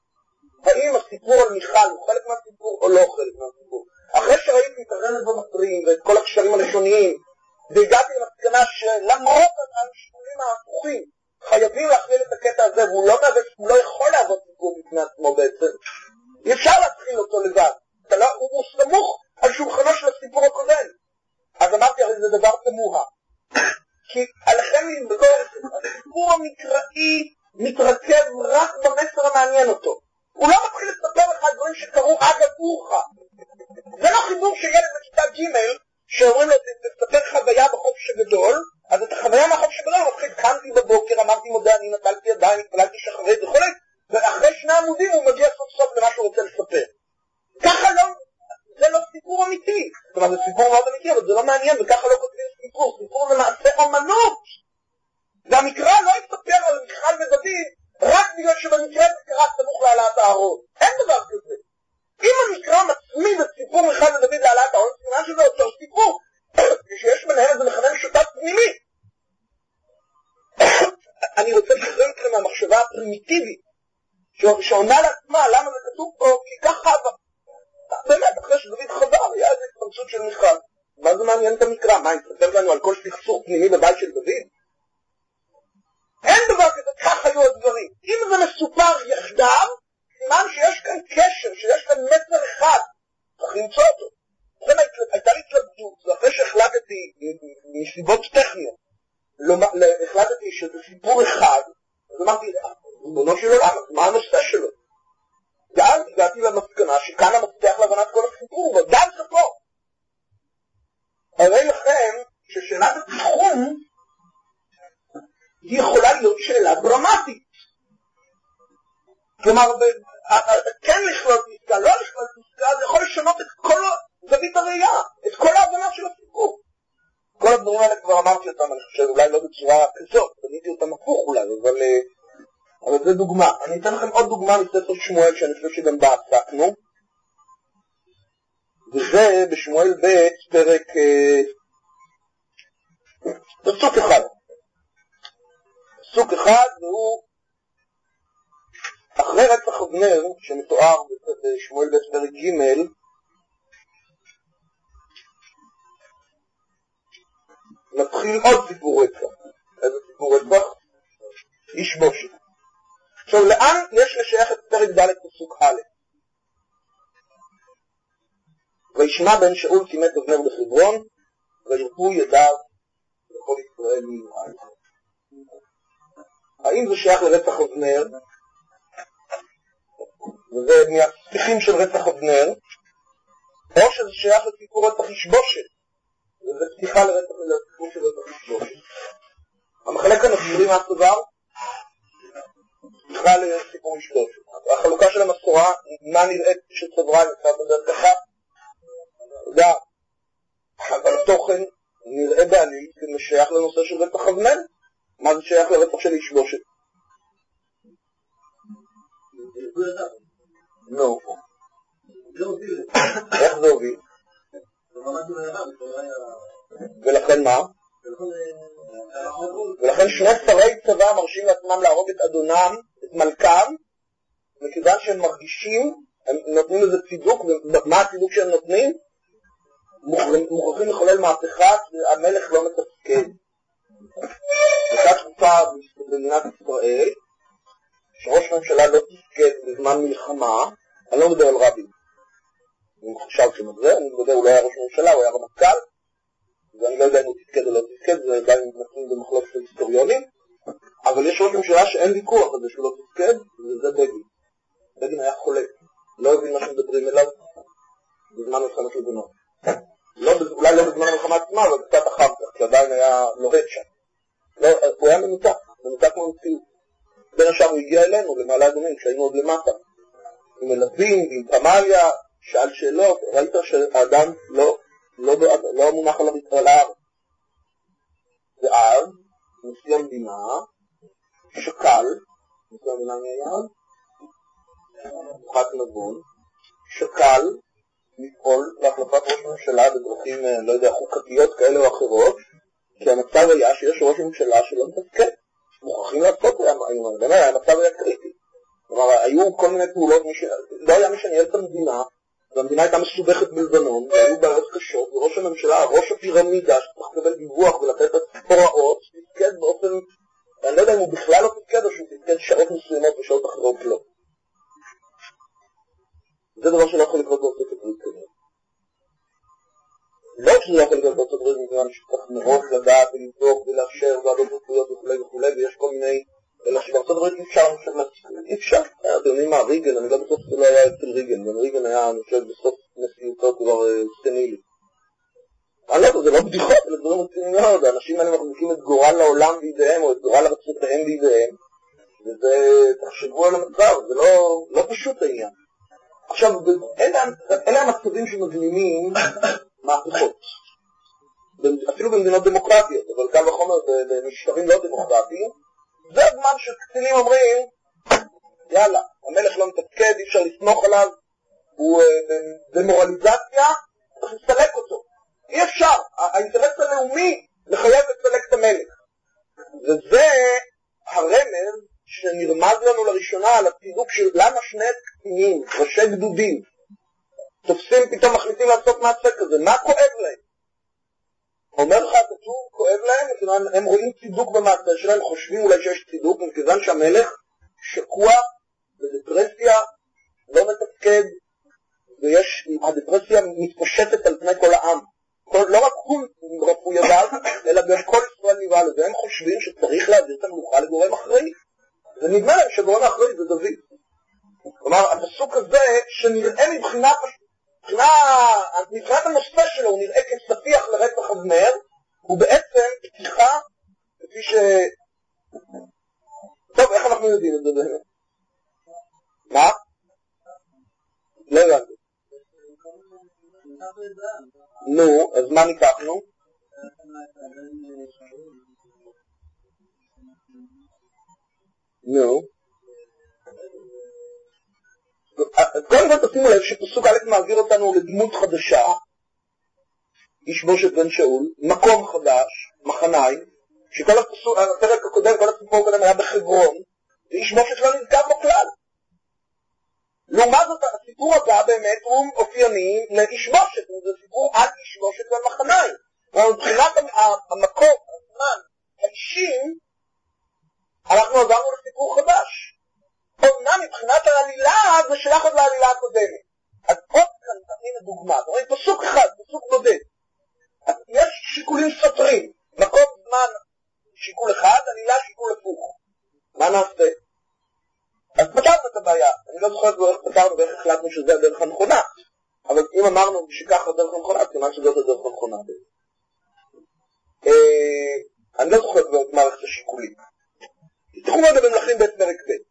האם הסיפור על מיכל הוא חלק מהסיפור או לא חלק מהסיפור, אחרי שראיתי את הרמז במטרים ואת כל הקשרים הלשוניים, והגעתי למסקנה שלמרות השיקולים ההפוכים חייבים להכליל את הקטע הזה, והוא לא מהווה, הוא לא יכול לעבוד סיפור בפני עצמו בעצם, אי אפשר להתחיל אותו לבד, לא, הוא, הוא סמוך על שולחנו של הסיפור הקודם. אז אמרתי, הרי זה דבר תמוה, כי עליכם בכל הסיפור המקראי מתרכז רק במסר המעניין אותו, הוא לא מתחיל לספר לך דברים שקרו אגב אורך. זה לא חיבור שילד בכיתה ג' שאומרים לו תספר חוויה בחופש הגדול, אז את החוויה מהחופש הגדול מתחיל, קמתי בבוקר, אמרתי מודה, אני נטלתי ידיים, התפללתי שחרית וכו', ואחרי שני עמודים הוא מגיע סוף סוף למה שהוא רוצה לספר. ככה לא, זה לא סיפור אמיתי, זאת אומרת זה סיפור מאוד אמיתי, אבל זה לא מעניין, וככה לא כותבים סיפור, סיפור זה מעשה אומנות, והמקרא לא יספר על מיכל ודוד רק בגלל שבמקרה זה קרה סמוך להעלאת הארון, אין דבר כזה. אם המקרא מצמיד את סיפור מיכל ודוד להעלאת הארון, סימן שזה אותו סיפור, שיש ביניהם איזה מכנה משותף פנימי. אני רוצה לחזור אתכם מהמחשבה הפרימיטיבית, שעונה לעצמה, למה זה כתוב פה, כי ככה, באמת, אחרי שדוד חזר, היה איזו התפרצות של מיכל. מה זה מעניין את המקרא? מה, יספר לנו על כל סכסוך פנימי בבית של דוד? אין דבר כזה, כך היו הדברים. אם זה מסופר יחדיו, סימן שיש כאן קשר, שיש כאן מסר אחד, צריך למצוא אותו. לכן הייתה לי התלבטות, ואחרי שהחלטתי, מסיבות טכניות, החלטתי שזה סיפור אחד, אז אמרתי, ריבונו של עולם, מה הנושא שלו? ואז הגעתי למסקנה שכאן המפתח להבנת כל הסיפור, וגם זה פה. הרי לכם ששאלת התחום היא יכולה להיות שאלה דרמטית. כלומר, כן לכלול פסקה, לא לכלול פסקה, זה יכול לשנות את כל זווית הראייה, את כל ההבנה של הסיפור. כל הדברים האלה כבר אמרתי אותם, אני חושב, אולי לא בצורה כזאת, בניתי אותם הפוך אולי, אבל, אבל זה דוגמה. אני אתן לכם עוד דוגמה מספר שמואל, שאני חושב שגם בה עסקנו, וזה בשמואל ב' פרק, פסוק אחד. פסוק אחד, והוא אחרי רצח אבנר, שמתואר בשמואל ב' פרק ג', נתחיל עוד סיפור רצח. איזה סיפור רצח? איש בושת. עכשיו, לאן יש לשייך את פרק ד' פסוק א'? וישמע בן שאול כי מת אבנר בחברון, וירפו ידיו לכל ישראל מיוחד. האם זה שייך לרצח אבנר? וזה מהפתיחים של רצח אבנר, או שזה שייך לסיפור רצח איש בושת, וזה פתיחה לרצח לסיפור של רצח איש בושת. המחלק הנוצרי מהצוואר, פתיחה לסיפור איש בושת. החלוקה של המסורה, מה נראית שצברה נמצא בדרך ככה? תודה. אבל התוכן נראה בעליל, זה שייך לנושא של רצח אבנר. מה זה שייך לרצח של איש בושת? נו. איך זה הוביל? ולכן מה? ולכן שני שרי צבא מרשים לעצמם להרוג את אדונם, את מלכם, מכיוון שהם מרגישים הם נותנים לזה צידוק, ומה הצידוק שהם נותנים? מוכרחים לחולל מהפכה, והמלך לא מתפקד. הייתה תקופה במדינת ישראל, שראש ממשלה לא תפקד בזמן מלחמה, אני לא מדבר על רבין. אני חושב שמדבר, אני מדבר, הוא לא היה ראש ממשלה, הוא היה רמטכ"ל, ואני לא יודע אם הוא תפקד או לא תפקד, זה עדיין נתון במחלוקת של היסטוריונים, אבל יש ראש ממשלה שאין ויכוח על זה שהוא לא תפקד, וזה בגין. בגין היה חולה, לא הבין מה שמדברים אליו בזמן מלחמת לבנון. אולי לא בזמן המלחמה עצמה, אבל קצת אחר כך, כי עדיין היה לוהט שם. הוא היה מנותק, מנותק מהמציאות. בין השאר הוא הגיע אלינו, למעלה אדומים, כשהיינו עוד למטה. עם מלווים, עם פמליה, שאל שאלות, ראית שהאדם לא, לא, לא מונח על הארץ. ואז, נשיא המדינה, שקל, נשיא המדינה מי היה? מוחת נבון, שקל, לפעול להחלפת ראש ממשלה בדרכים, לא יודע, חוקתיות כאלה או אחרות, כי המצב היה שיש ראש ממשלה שלא מתפקד. מוכרחים לעשות, באמת, המצב היה קריטי. כלומר, היו כל מיני פעולות, לא היה מי שניהל את המדינה, והמדינה הייתה מסובכת בלבנון, והיו בעיות קשות, וראש הממשלה, ראש הפירמידה, שצריך לקבל דיווח ולתת את הוראות, תפקד באופן, אני לא יודע אם הוא בכלל לא תפקד, או שהוא תפקד שעות מסוימות ושעות אחרות לא. זה דבר שלא יכול לקרות בארצות הברית כזה. לא שזה לא יכול לקרות בארצות הברית, מכיוון שצריך מראש לדעת ולבדוק ולאשר ועדות רפואיות וכו' וכו', ויש כל מיני, אלא שבארצות הברית אי אפשר למשל להצליח, אי אפשר. אתם יודעים מה, ריגן, אני לא בטוח שזה לא היה אצל ריגן, גם ריגן היה, אני חושב, בסוף נשיאותו כבר סטנילי. אני לא יודע, זה לא בדיחות, זה דברים רציניים מאוד, האנשים האלה מחזיקים את גורל העולם בידיהם, או את גורל ארצותיהם בידיהם, וזה, תחשבו על המצב, זה לא, לא פשוט העניין. עכשיו, אלה המצבים שמזמינים מהפכות. אפילו במדינות דמוקרטיות, אבל כאן וחומר במשטרים לא דמוקרטיים, זה הזמן שקצינים אומרים, יאללה, המלך לא מתפקד, אי אפשר לסמוך עליו, הוא דמורליזציה, צריך לסלק אותו. אי אפשר, האינטרס הלאומי מחייב לסלק את המלך. וזה הרמז שנרמז לנו לראשונה על הצידוק של למה שני קצינים, ראשי גדודים, תופסים פתאום מחליטים לעשות מעשה כזה, מה כואב להם? אומר לך כתוב, כואב להם, הם רואים צידוק במעשה שלהם, חושבים אולי שיש צידוק, מכיוון שהמלך שקוע בדפרסיה, לא מתפקד, ויש, הדפרסיה מתפשטת על פני כל העם. כל, לא רק הוא רפוי ידיו, אלא גם כל ישראל נבעה לזה, הם חושבים שצריך להעביר את המלוכה לגורם אחראי. ונדמה להם שגורם האחראי זה דוד. כלומר, הפסוק הזה, שנראה מבחינת, מבחינת, מבחינת הנושא שלו, הוא נראה כספיח לרצח אבנר, הוא בעצם פתיחה, כפי ש... טוב, איך אנחנו יודעים את זה באמת? מה? לא הבנתי. נו, אז מה ניקחנו? נו. קודם כל תשימו לב שפסוק א' מעביר אותנו לדמות חדשה, איש בושת בן שאול, מקום חדש, מחנאי, שכל הפסוק, הפרק הקודם, כל הסיפור הקודם היה בחברון, ואיש בושת לא נזכר בו כלל. לעומת זאת, הסיפור הבא באמת הוא אופייני לאיש בושת, זה סיפור על איש בושת במחנאי. מבחינת המקום, הזמן, האישים, אנחנו עברנו לסיפור חדש. אומנם מבחינת העלילה, זה שלח עוד לעלילה הקודמת. אז עוד כאן, הנה דוגמה, רואים פסוק אחד, פסוק בודד. יש שיקולים סותרים, מקום זמן שיקול אחד, עלילה שיקול הפוך. מה נעשה? אז פתרנו את הבעיה, אני לא זוכר איך פתרנו ואיך החלטנו שזה הדרך הנכונה, אבל אם אמרנו שככה הדרך הנכונה, כמובן שזאת הדרך הנכונה. אני לא זוכר את מערכת השיקולים. תראו רגע במלכים בית פרק ב'.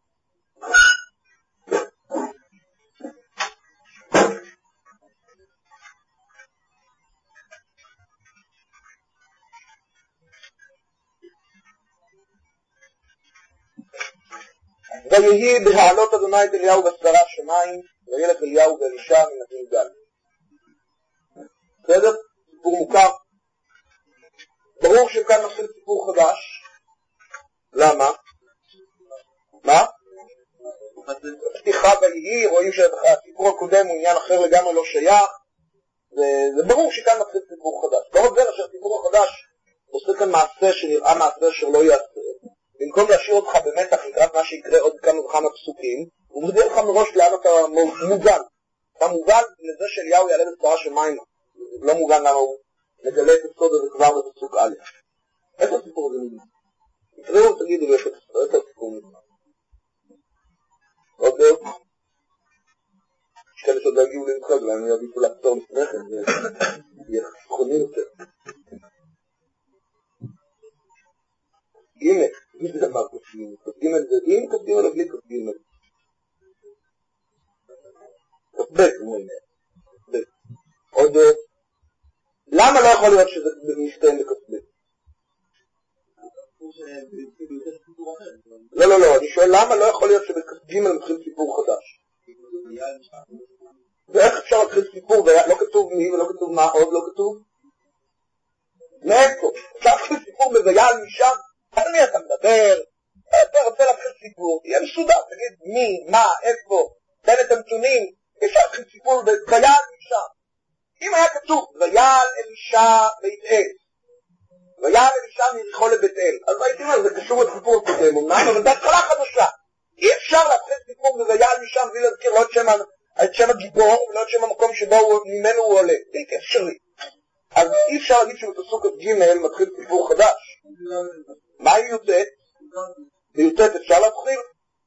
ויהי בהעלות אדוני את אליהו בסדרה שמיים, וילך אליהו ואלישע מן הגלגל. בסדר? סיפור מוכר. ברור שכאן נושא סיפור חדש. למה? מה? פתיחה ויהי, רואים שהסיפור הסיפור הקודם הוא עניין אחר לגמרי לא שייך, וזה ברור שכאן מתחיל סיפור חדש. לא רק זה, שהסיפור החדש עושה כאן מעשה שנראה מעשה שלא יעשה. במקום להשאיר אותך במתח לקראת מה שיקרה עוד כמה וכמה פסוקים, הוא מודיע לך מראש לאן אתה מוגן. אתה מוגן לזה שאליהו יעלה בסברה של מים. לא מוגן למה הוא מגלה את הסוד הזה כבר בפסוק א'. איפה הסיפור הזה נגמר? תקראו ותגידו לי איפה הסיפור נגמר. עוד דעות? יש כאלה שעוד לא הגיעו לנצחק, ואני יביאו לעצור לפני כן, זה יהיה חסכוני יותר. גימל, מי זה אמר כותבים? כותבים על זה עם, כותבים עליו בלי כותבים על זה. כותבק, כותבק. עוד, למה לא יכול להיות שזה מסתיים בכותבק? לא, לא, לא, אני שואל למה לא יכול להיות שבכותבים מתחיל סיפור חדש? ואיך אפשר להתחיל סיפור, לא כתוב מי ולא כתוב מה עוד, לא כתוב? מאיפה? אפשר להתחיל סיפור בוויעל משם? על מי אתה מדבר? אתה רוצה להתחיל סיפור, תהיה מסודר, תגיד מי, מה, איפה, תן את הנתונים, אפשר להתחיל סיפור בוויעל משם. אם היה כתוב ויעל אלישע בית אל, ויעל אלישע מיריחו לבית אל, אז הייתי אומר, זה קשור לסיפור הקודם, אמנם, אבל זה התחלה חדשה. אי אפשר להתחיל סיפור בוויעל משם בלי להזכיר לא את שם, את שם הגיבור ולא את שם המקום שבו הוא, ממנו הוא עולה. זה אפשרי. אז אי אפשר להגיד שבפסוק ג' מתחיל סיפור חדש. מה היא יוטט? ביוטט אפשר להתחיל?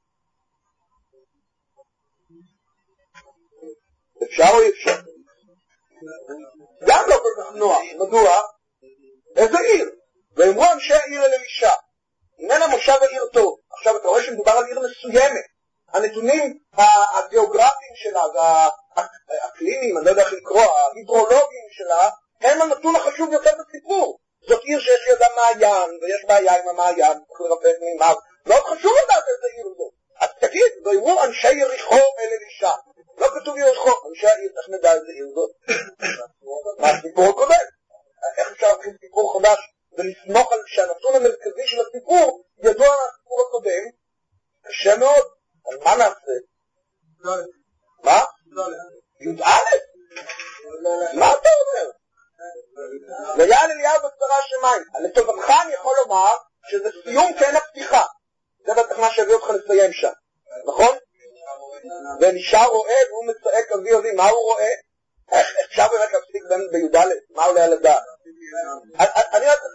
אפשר או אי אפשר? גם לא כל כך נוח. מדוע? איזה עיר? ואמרו אנשי העיר אל אלישע, הנה מושב העיר טוב. עכשיו אתה רואה שמדובר על עיר מסוימת. הנתונים הגיאוגרפיים שלה והאקלימיים, אני לא יודע איך לקרוא, ההידרולוגיים שלה, הם הנתון החשוב יותר בסיפור. זאת עיר שיש לידה מעיין, ויש בעיה עם המעיין, צריך לרפא מימיו. מאוד חשוב לדעת איזה עיר זו. אז תגיד, ואמרו אנשי יריחו אל אלישע. לא כתוב יריחו, אנשי העיר, איך נדע איזה עיר זאת? מה הסיפור הקודם? איך אפשר להתחיל סיפור חדש ולסמוך על שהנתון המרכזי של הסיפור ידוע על הסיפור הקודם? קשה מאוד. אז מה נעשה? מה? י"א? מה אתה אומר? ויעל אליהו בסברה של מים. לטובתך אני יכול לומר שזה סיום כן הפתיחה. זה בטח מה שהביא אותך לסיים שם, נכון? ואלישע רואה והוא מצעק אבי אבי, מה הוא רואה? איך אפשר באמת להפסיק בין בי"א? מה עולה על הדעת? אני רק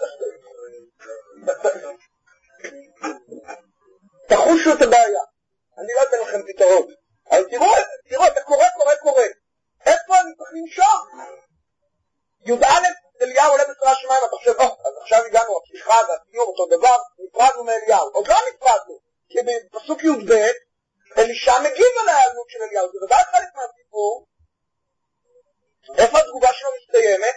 תחושו את הבעיה, אני לא אתן לכם פתרון, אבל תראו, תראו, אתה קורא, קורא, קורא, איפה אני צריך למשוך? י"א אליהו עולה בסברה של מים, אתה חושב, אז עכשיו הגענו, הפתיחה והציור אותו דבר, נפרדנו מאליהו, עוד לא נפרדנו, כי בפסוק י"ב אלישע מגיב על ההיעלמות של אליהו, זה ודאי חלק מהסיפור. איפה התגובה שלו מסתיימת?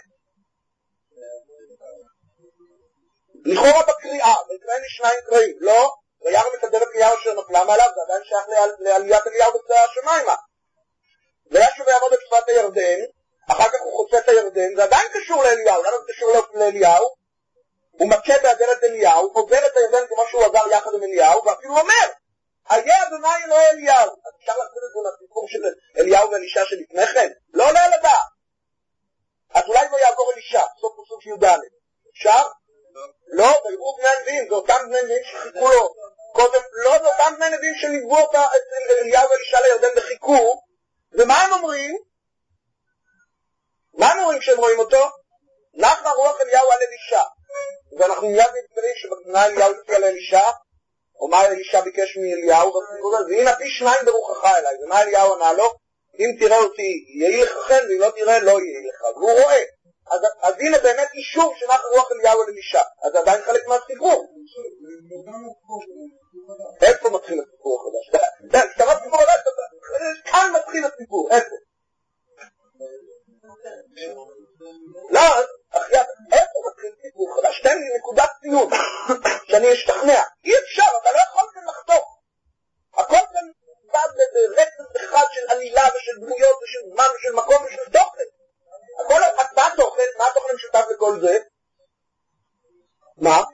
לכאורה בקריאה, וקראין לשניים קראים, לא? וירם את הדרך אליהו אשר נפלה מעליו, זה עדיין שייך לעליית אליהו בסברה של מים. וישוב ויעמוד בשפת הירדן, אחר כך הוא חוצה את הירדן, זה עדיין קשור לאליהו. למה זה קשור לאליהו? הוא מכה באדרת אליהו, עובר את הירדן כמו שהוא עבר יחד עם אליהו, ואפילו אומר, היה אדוני אלוהי אליהו. אז אפשר להחזיר את זה לסיפור של אליהו ואלישע שלפני כן? לא עולה על הדעת. אז אולי בוא יעבור אלישע, סוף פסוק י"ד. אפשר? לא, ויראו בני הנביאים, זה אותם בני הנביאים שחיכו לו. קודם, לא, זה אותם בני הנביאים שניבאו את אליהו ואלישע לירדן וחיכו, ומה הם אומרים? מה הם אומרים כשהם רואים אותו? נח רוח אליהו על אלישע. ואנחנו מיד נתקרים שבקנה אליהו לפי על אלישע, או מה אלישע ביקש מאליהו בסיפור הזה, והנה פי שניים ברוחך אליי. ומה אליהו ענה לו? אם תראה אותי יהי לך חן, ואם לא תראה לא יהי לך. והוא רואה. אז, אז הנה באמת אישור שנח רוח אליהו על אלישע. אז זה עדיין חלק מהסיפור. איפה מתחיל הסיפור החדש? סתרת סיפור חדש, כאן מתחיל הסיפור. איפה? לא, אחיה, איפה מתחיל סיפור חדש? תן לי נקודת ציון שאני אשתכנע. אי אפשר, אתה לא יכול כאן לחתוך. הכל כאן בא ברצף אחד של עלילה ושל דמויות ושל זמן ושל מקום ושל תוכן. הכל, מה התוכן? מה התוכן משותף לכל זה? מה?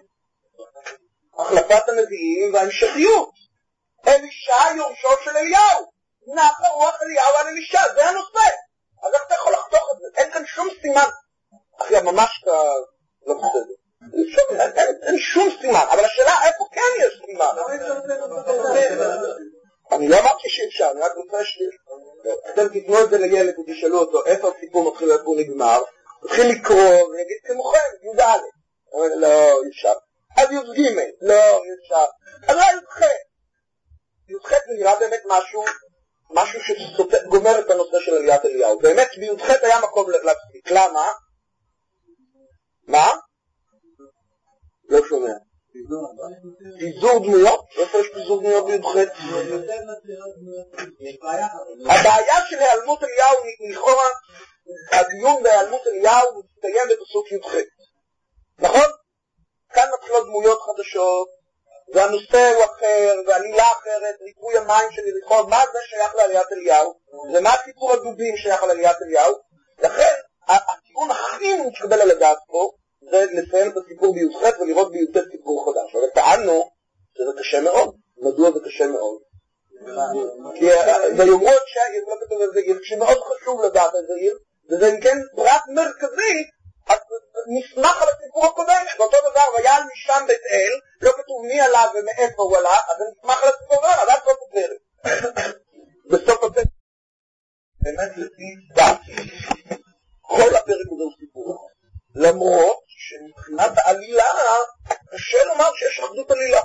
החלפת הנביאים וההמשכיות. אלישע יורשו של אליהו. נעשה רוח אליהו על אלישע, זה הנושא. אז איך אתה יכול לחתוך את זה? אין כאן שום סימן. אחי, ממש לא בסדר. אין שום סימן, אבל השאלה איפה כן יש סימן. אני לא אמרתי שאפשר, אני רק רוצה שלי. אתם תתנו את זה לילד ותשאלו אותו איפה הסיפור מתחיל ואיפה הוא נגמר, תתחיל לקרוא ונגיד כמוכם, י' א', לא, אפשר. אז י' ג', לא, אפשר. אז לא י' ח'. י' ח' זה נראה באמת משהו, משהו שגומר את הנושא של עליית אליהו. באמת בי' ח' היה מקום להצדיק. למה? מה? לא שומע. פיזור דמויות? איפה יש פיזור דמויות בי' ח'? הבעיה של העלמות אליהו, לכאורה, הדיון בהעלמות אליהו מסתיים בפסוק י' ח'. נכון? כאן מתחילות דמויות חדשות, והנושא הוא אחר, והעלילה אחרת, ריבוי המים של יריחו, מה זה שייך לעליית אליהו? ומה סיפור הדובים שייך לעליית אליהו? לכן, הטיעון הכי מתקבל על הדעת פה, זה לסיים את הסיפור בי' ח' ולראות בי' ט' סיפור חדש. אבל טענו שזה קשה מאוד. מדוע זה קשה מאוד? כי ויאמרו את שהעיר, לא כתוב איזה עיר, שמאוד חשוב לדעת איזה עיר, וזה אם כן פרט מרכזי, אז נשמח על הסיפור הקודם, באותו דבר, ויעל משם בית אל, לא כתוב מי עלה ומאיפה הוא עלה, אז אני נשמח על הסיפור הזה, עד סוף הפרק. בסוף הפרק, באמת לפי דעת, כל הפרק הזה הוא סיפור. למרות שמבחינת העלילה קשה לומר שיש אחדות עלילה.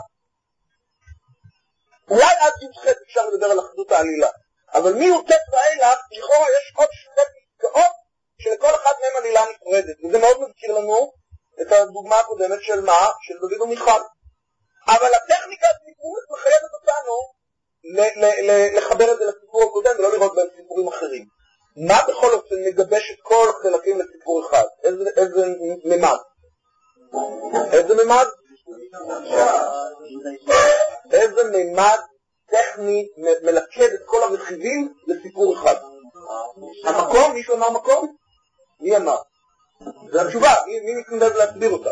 אולי עד י' ח' אפשר לדבר על אחדות העלילה, אבל מי י' ט' ואילך, לכאורה יש עוד שתי פסקאות שלכל אחד מהם עלילה נפרדת, וזה מאוד מזכיר לנו את הדוגמה הקודמת של מה? של דוד ומיכל. אבל הטכניקה הסיפורית מחייבת אותנו לחבר את זה לסיפור הקודם ולא לראות בהם סיפורים אחרים. מה בכל אופן מגבש את כל החלקים לסיפור אחד? איזה, איזה ממד? איזה ממד? איזה ממד טכני מלכד את כל הרכיבים לסיפור אחד? המקום? מישהו אמר מקום? מי אמר? זה התשובה, מי, מי מתנדב להסביר אותה?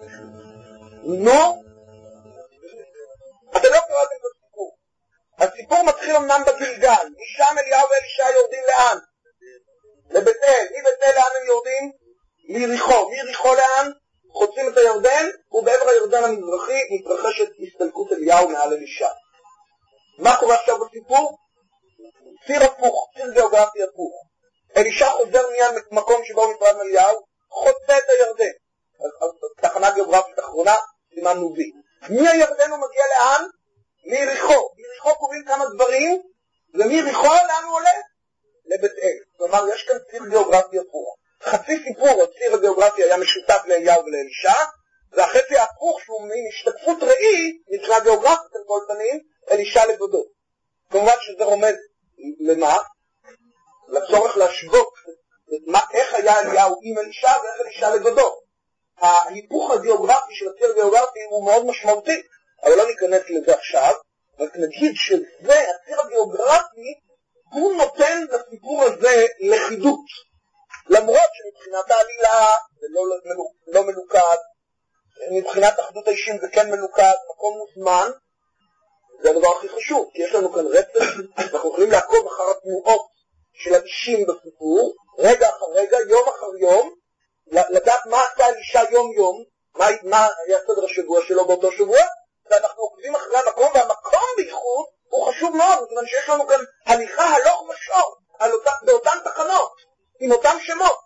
נו? אתם לא קראתם את הסיפור. הסיפור מתחיל אמנם בגלגל, משם אליהו ואלישע יורדים לאן? לבית אל. מבית אל לאן הם יורדים? ליריחו. מיריחו לאן? חוצים את הירדן, ובעבר הירדן המזרחי מתרחשת הסתלקות אליהו מעל אלישע. מה קורה עכשיו בסיפור? ציר הפוך, ציר גיאוגרפי הפוך. אלישע חוזר מיד מקום שבו הוא נפרד מאליהו, חוצה את הירדן. אז תחנה גיאוגרפית אחרונה, סימן נובי. מהירדן הוא מגיע לאן? מיריחו. מיריחו קוראים כמה דברים, ומיריחו לאן הוא עולה? לבית אל. כלומר, יש כאן ציר גיאוגרפי הפוך. חצי סיפור, הציר הגיאוגרפי היה משותף לאליהו ולאלישע, והחצי ההפוך שהוא מין השתקפות ראי, מבחינה גיאוגרפית על כל פנים, אלישע לבדו. כמובן שזה רומז למה? לצורך להשוות מה, איך היה אליהו עם אלישע ואיך אלישע לבדו. ההיפוך הגיאוגרפי של הציר הגיאוגרפי הוא מאוד משמעותי, אבל לא ניכנס לזה עכשיו, רק נגיד שזה, הציר הגיאוגרפי, הוא נותן לסיפור הזה לחידות. למרות שמבחינת העלילה זה לא, לא, לא מלוכד, מבחינת אחדות האישים זה כן מלוכד, מקום מוזמן, זה הדבר הכי חשוב, כי יש לנו כאן רצף, אנחנו יכולים לעקוב אחר התנועות של האישים בסיפור, רגע אחר רגע, יום אחר יום, לדעת מה עשה אלישע יום יום, מה, מה היה סדר השבוע שלו באותו שבוע, ואנחנו עוקבים אחרי המקום, והמקום בייחוד הוא חשוב מאוד, מכיוון שיש לנו כאן הליכה הלוך ושור, אותה, באותן תחנות, עם אותם שמות.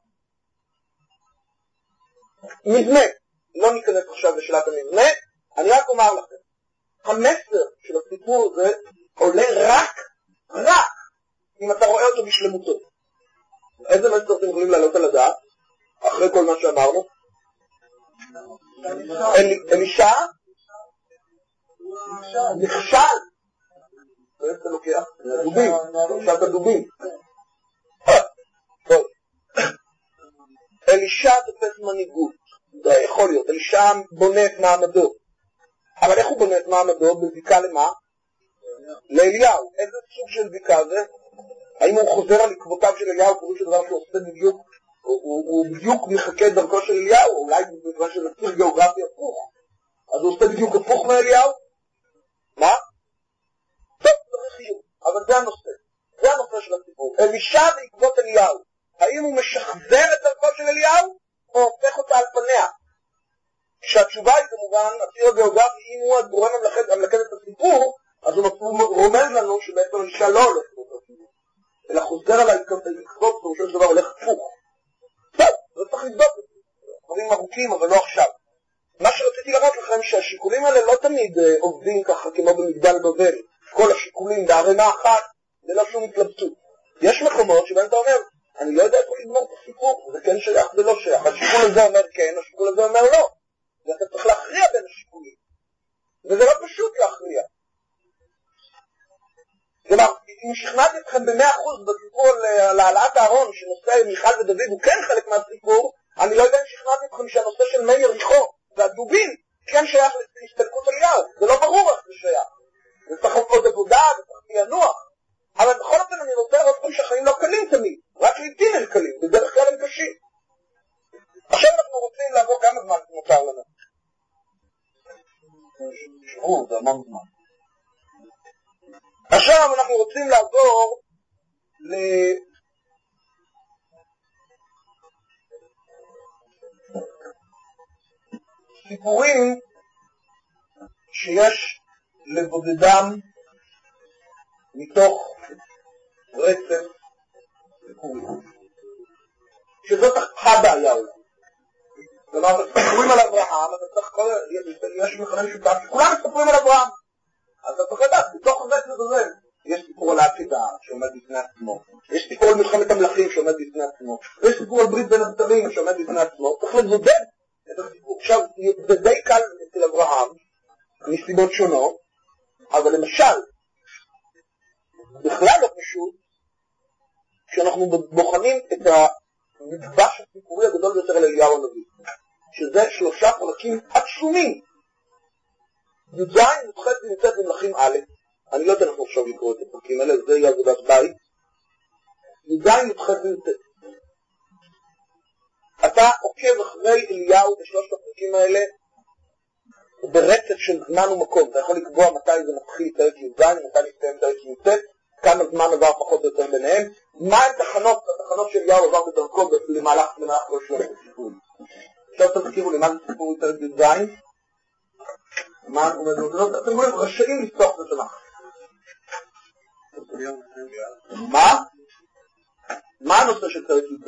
מבנה, לא ניכנס עכשיו לשאלת המבנה, אני רק אומר לכם, המסר של הסיפור הזה עולה רק, רק, אם אתה רואה אותו בשלמותו. איזה מסר אתם יכולים לעלות על הדעת, אחרי כל מה שאמרנו? אלישע? נכשל. איזה אתה לוקח? דובים, נכשל את הדובים. טוב. אלישע תופס מנהיגות, זה יכול להיות, אלישע בונה את מעמדו. אבל איך הוא בונה את מעמדו? בזיקה למה? לאליהו. איזה סוג של זיקה זה? האם הוא חוזר על עקבותיו של אליהו, קוראים של דבר שהוא עושה בדיוק, הוא, הוא, הוא בדיוק מחכה את דרכו של אליהו, או אולי בגלל שזה ציר גיאוגרפי הפוך, אז הוא עושה בדיוק הפוך מאליהו? מה? טוב, צריך חיוב, אבל זה הנושא. זה הנושא של הסיפור. אלישע בעקבות אליהו. האם הוא משחזר את דרכו של אליהו, או הופך אותה על פניה? כשהתשובה היא כמובן, הציר הגיאוגרפי, אם הוא הגורם המלכד את הסיפור, אז הוא רומז לנו שבעצם אלישע לא הולך באותו סיפור. אלא חוזר על העקבות, פירושו של דבר הולך הפוך. טוב, זה צריך לבדוק את זה. דברים ארוכים, אבל לא עכשיו. מה שרציתי לראות לכם, שהשיקולים האלה לא תמיד אה, עובדים ככה כמו במגדל בבל. כל השיקולים בערימה אחת, ללא שום התלבטות. יש מקומות שבהם אתה אומר, אני לא יודע איך לגמור את הסיפור, זה כן שייך ולא שייך. השיקול הזה אומר כן, השיקול הזה אומר לא. ואתה צריך להכריע בין השיקולים. וזה לא פשוט להכריע. כלומר, אם שכנעתי אתכם ב-מאה אחוז בסיפור על העלאת הארון, שנושא מיכל ודוד הוא כן חלק מהסיפור, אני לא יודע אם שכנעתי אתכם שהנושא של מי יריחו והדובים כן שייך להסתלקות אליהו. זה לא ברור איך זה שייך. זה צריך עוד עבודה, זה צריך פענוח. אבל בכל אופן אני רוצה לראות לכם שהחיים לא קלים תמיד. רק לעתים הם קלים, בדרך כלל הם קשים. עכשיו אנחנו רוצים לעבור כמה זמן מותר לנו. שבוע, זה המון זמן. עכשיו אנחנו רוצים לעבור לסיפורים שיש לבודדם מתוך רצף סיפורים. שזאת הבעיה אולי. כלומר, מספרים על אברהם, אתה צריך כל... יש מכנה משותף, כולם מספרים על אברהם. אז אתה צריך לדעת, בתוך הרצף הזה, יש סיפור על העתידה שעומד בפני עצמו, יש סיפור על מלחמת המלכים שעומד בפני עצמו, יש סיפור על ברית בין הבתרים שעומד בפני עצמו, צריך לבודד את הסיפור. עכשיו, זה די קל אצל אברהם, מסיבות שונות, אבל למשל, בכלל לא פשוט, כשאנחנו בוחנים את המדבש הסיפורי הגדול ביותר על אליהו הנביא, שזה שלושה פרקים עצומים, י"ז י"ח וי"ט במלכים א', אני לא יודע אנחנו עכשיו לקרוא את הפרקים האלה, זה יהיה עבודת בית, י"ז י"ח וי"ט. אתה עוקב אחרי אליהו בשלושת הפרקים האלה, ברצף של זמן ומקום, אתה יכול לקבוע מתי זה מתחיל פרק י"ז, מתי מסתיים פרק י"ט, כמה זמן עבר פחות או יותר ביניהם, מה התחנות, התחנות של אליהו עבר בדרכו למהלך כל שלושת הסיפורים. עכשיו תזכירו לי, מה זה סיפור פרק י"ז? מה הוא מדבר? אתם רואים, רשאים לפתוח את התנ"ך. מה? מה הנושא של פרק י"ז?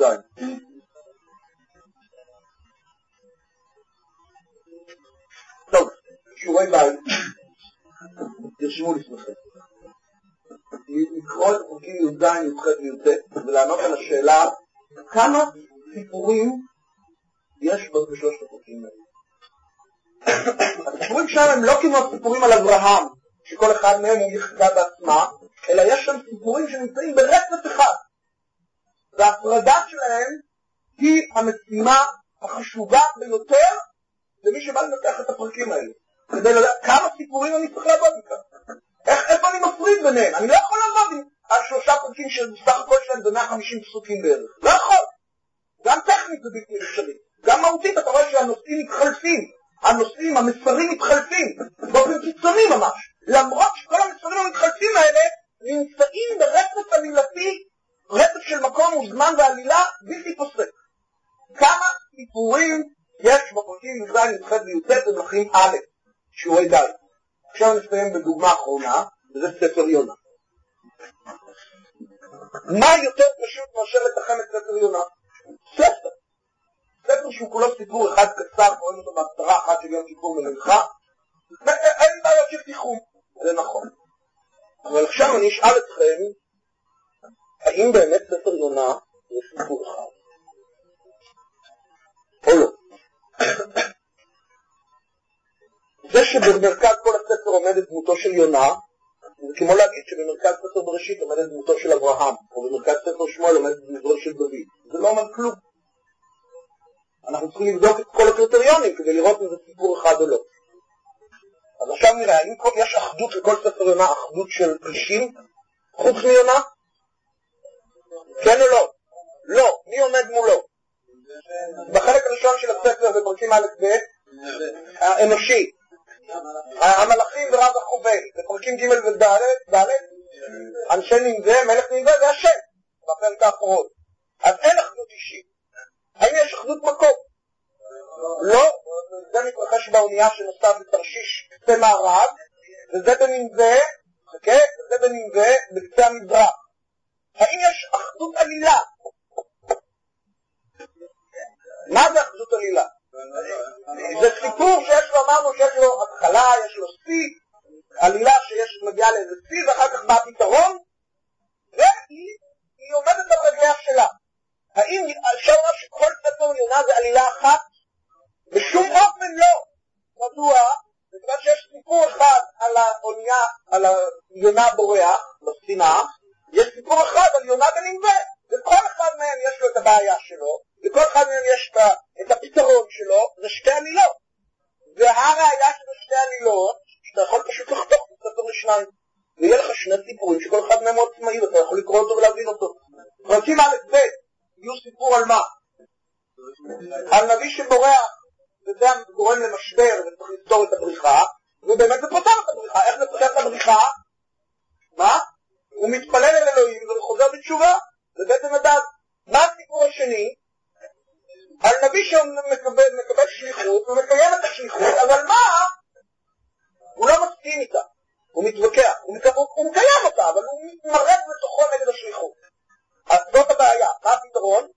טוב, שיעורי בית, תרשמו לפניכם. לקרוא את הפרקים י"ז, י"ח וי"ט ולענות על השאלה כמה סיפורים יש בשלושת הפרקים האלה. הסיפורים שם הם לא כמו הסיפורים על אברהם, שכל אחד מהם הוא יחידה בעצמה, אלא יש שם סיפורים שנמצאים ברצף אחד. וההפרדה שלהם היא המשימה החשובה ביותר למי שבא לנתח את הפרקים האלה. כדי לדעת כמה סיפורים אני צריך לעבוד איתם. איך, איפה אני מפריד ביניהם? אני לא יכול לעבוד עם השלושה פרקים שבסך הכל שלהם זה מאה וחמישים פסוקים בערך. לא יכול. גם טכנית זה בלתי אפשרי. גם מהותית אתה רואה שהנושאים מתחלפים. הנושאים, המסרים מתחלפים. באופן קיצוני ממש. למרות שכל המסרים המתחלפים האלה נמצאים ברצף עלילתי, רצף של מקום וזמן ועלילה בלתי פוסק. כמה סיפורים יש בפרקים י"ז, י"ח וי"ט במלכים א', שיעורי די. עכשיו נסיים בדוגמה אחרונה, וזה ספר יונה. מה יותר פשוט מאשר לתחם את ספר יונה? ספר. ספר שהוא כולו סיפור אחד קצר, קוראים אותו בהסתרה אחת של יום כיפור מלאכה. אין בעיות של תיחום, זה נכון. אבל עכשיו אני אשאל אתכם, האם באמת ספר יונה הוא סיפור אחד? או לא? זה שבמרכז כל הספר עומדת דמותו של יונה, זה כמו להגיד שבמרכז ספר בראשית עומדת דמותו של אברהם, או במרכז ספר שמואל עומדת דמותו של דוד. זה לא אומר כלום. אנחנו צריכים לבדוק את כל הקריטריונים כדי לראות אם זה סיפור אחד או לא. אז עכשיו נראה, האם יש אחדות לכל ספר יונה, אחדות של אישים, חוץ מיונה? כן או לא? לא. מי עומד מולו? בחלק הראשון של הספר בפרקים א' ב' האנושי, המלאכים ורב החובל, בפרקים ג' וד' אנשי נינווה, מלך נינווה זה השם, בפרק האחרון. אז אין אחדות אישית. האם יש אחדות מקום? לא, זה מתרחש באונייה שנוסעת בתרשיש קצה מערב, וזה בנינווה, חכה, וזה בנינווה בקצה המזרח. האם יש אחדות עלילה? מה זה אחדות עלילה? זה סיפור שיש לו, אמרנו שיש לו התחלה, יש לו שיא, עלילה שיש מגיעה לאיזה שיא, ואחר כך בא פתרון, והיא עומדת על רגליה שלה. האם אפשר לומר שכל ספר יונה זה עלילה אחת? בשום אופן לא. מדוע? בגלל שיש סיפור אחד על האונייה, על היונה בורח, בספינה, יש סיפור אחד על יונה בנינווה, וכל אחד מהם יש לו את הבעיה שלו, וכל אחד מהם יש את הפתרון שלו, זה שתי עלילות. והראיה של שתי עלילות, שאתה יכול פשוט לחתוך בספר לשניים, ויהיה לך שני סיפורים שכל אחד מהם הוא עצמאי, ואתה יכול לקרוא אותו ולהבין אותו. פרקים א' ב' יהיו סיפור על מה? על נביא שבורח, וזה גורם למשבר, וצריך לפתור את הבריחה, ובאמת זה פותר את הבריחה. איך זה פותר את הבריחה? מה? הוא מתפלל אל אלוהים וחוזר בתשובה, ובעצם הדעת. מה הסיפור השני? על נביא שמקבל מקבל שליחות, ומקיים את השליחות, אבל מה? הוא לא מסכים איתה, הוא מתווכח, הוא, מקב... הוא מקיים אותה, אבל הוא מתמרד בתוכו נגד השליחות. אז זאת הבעיה. מה הפתרון?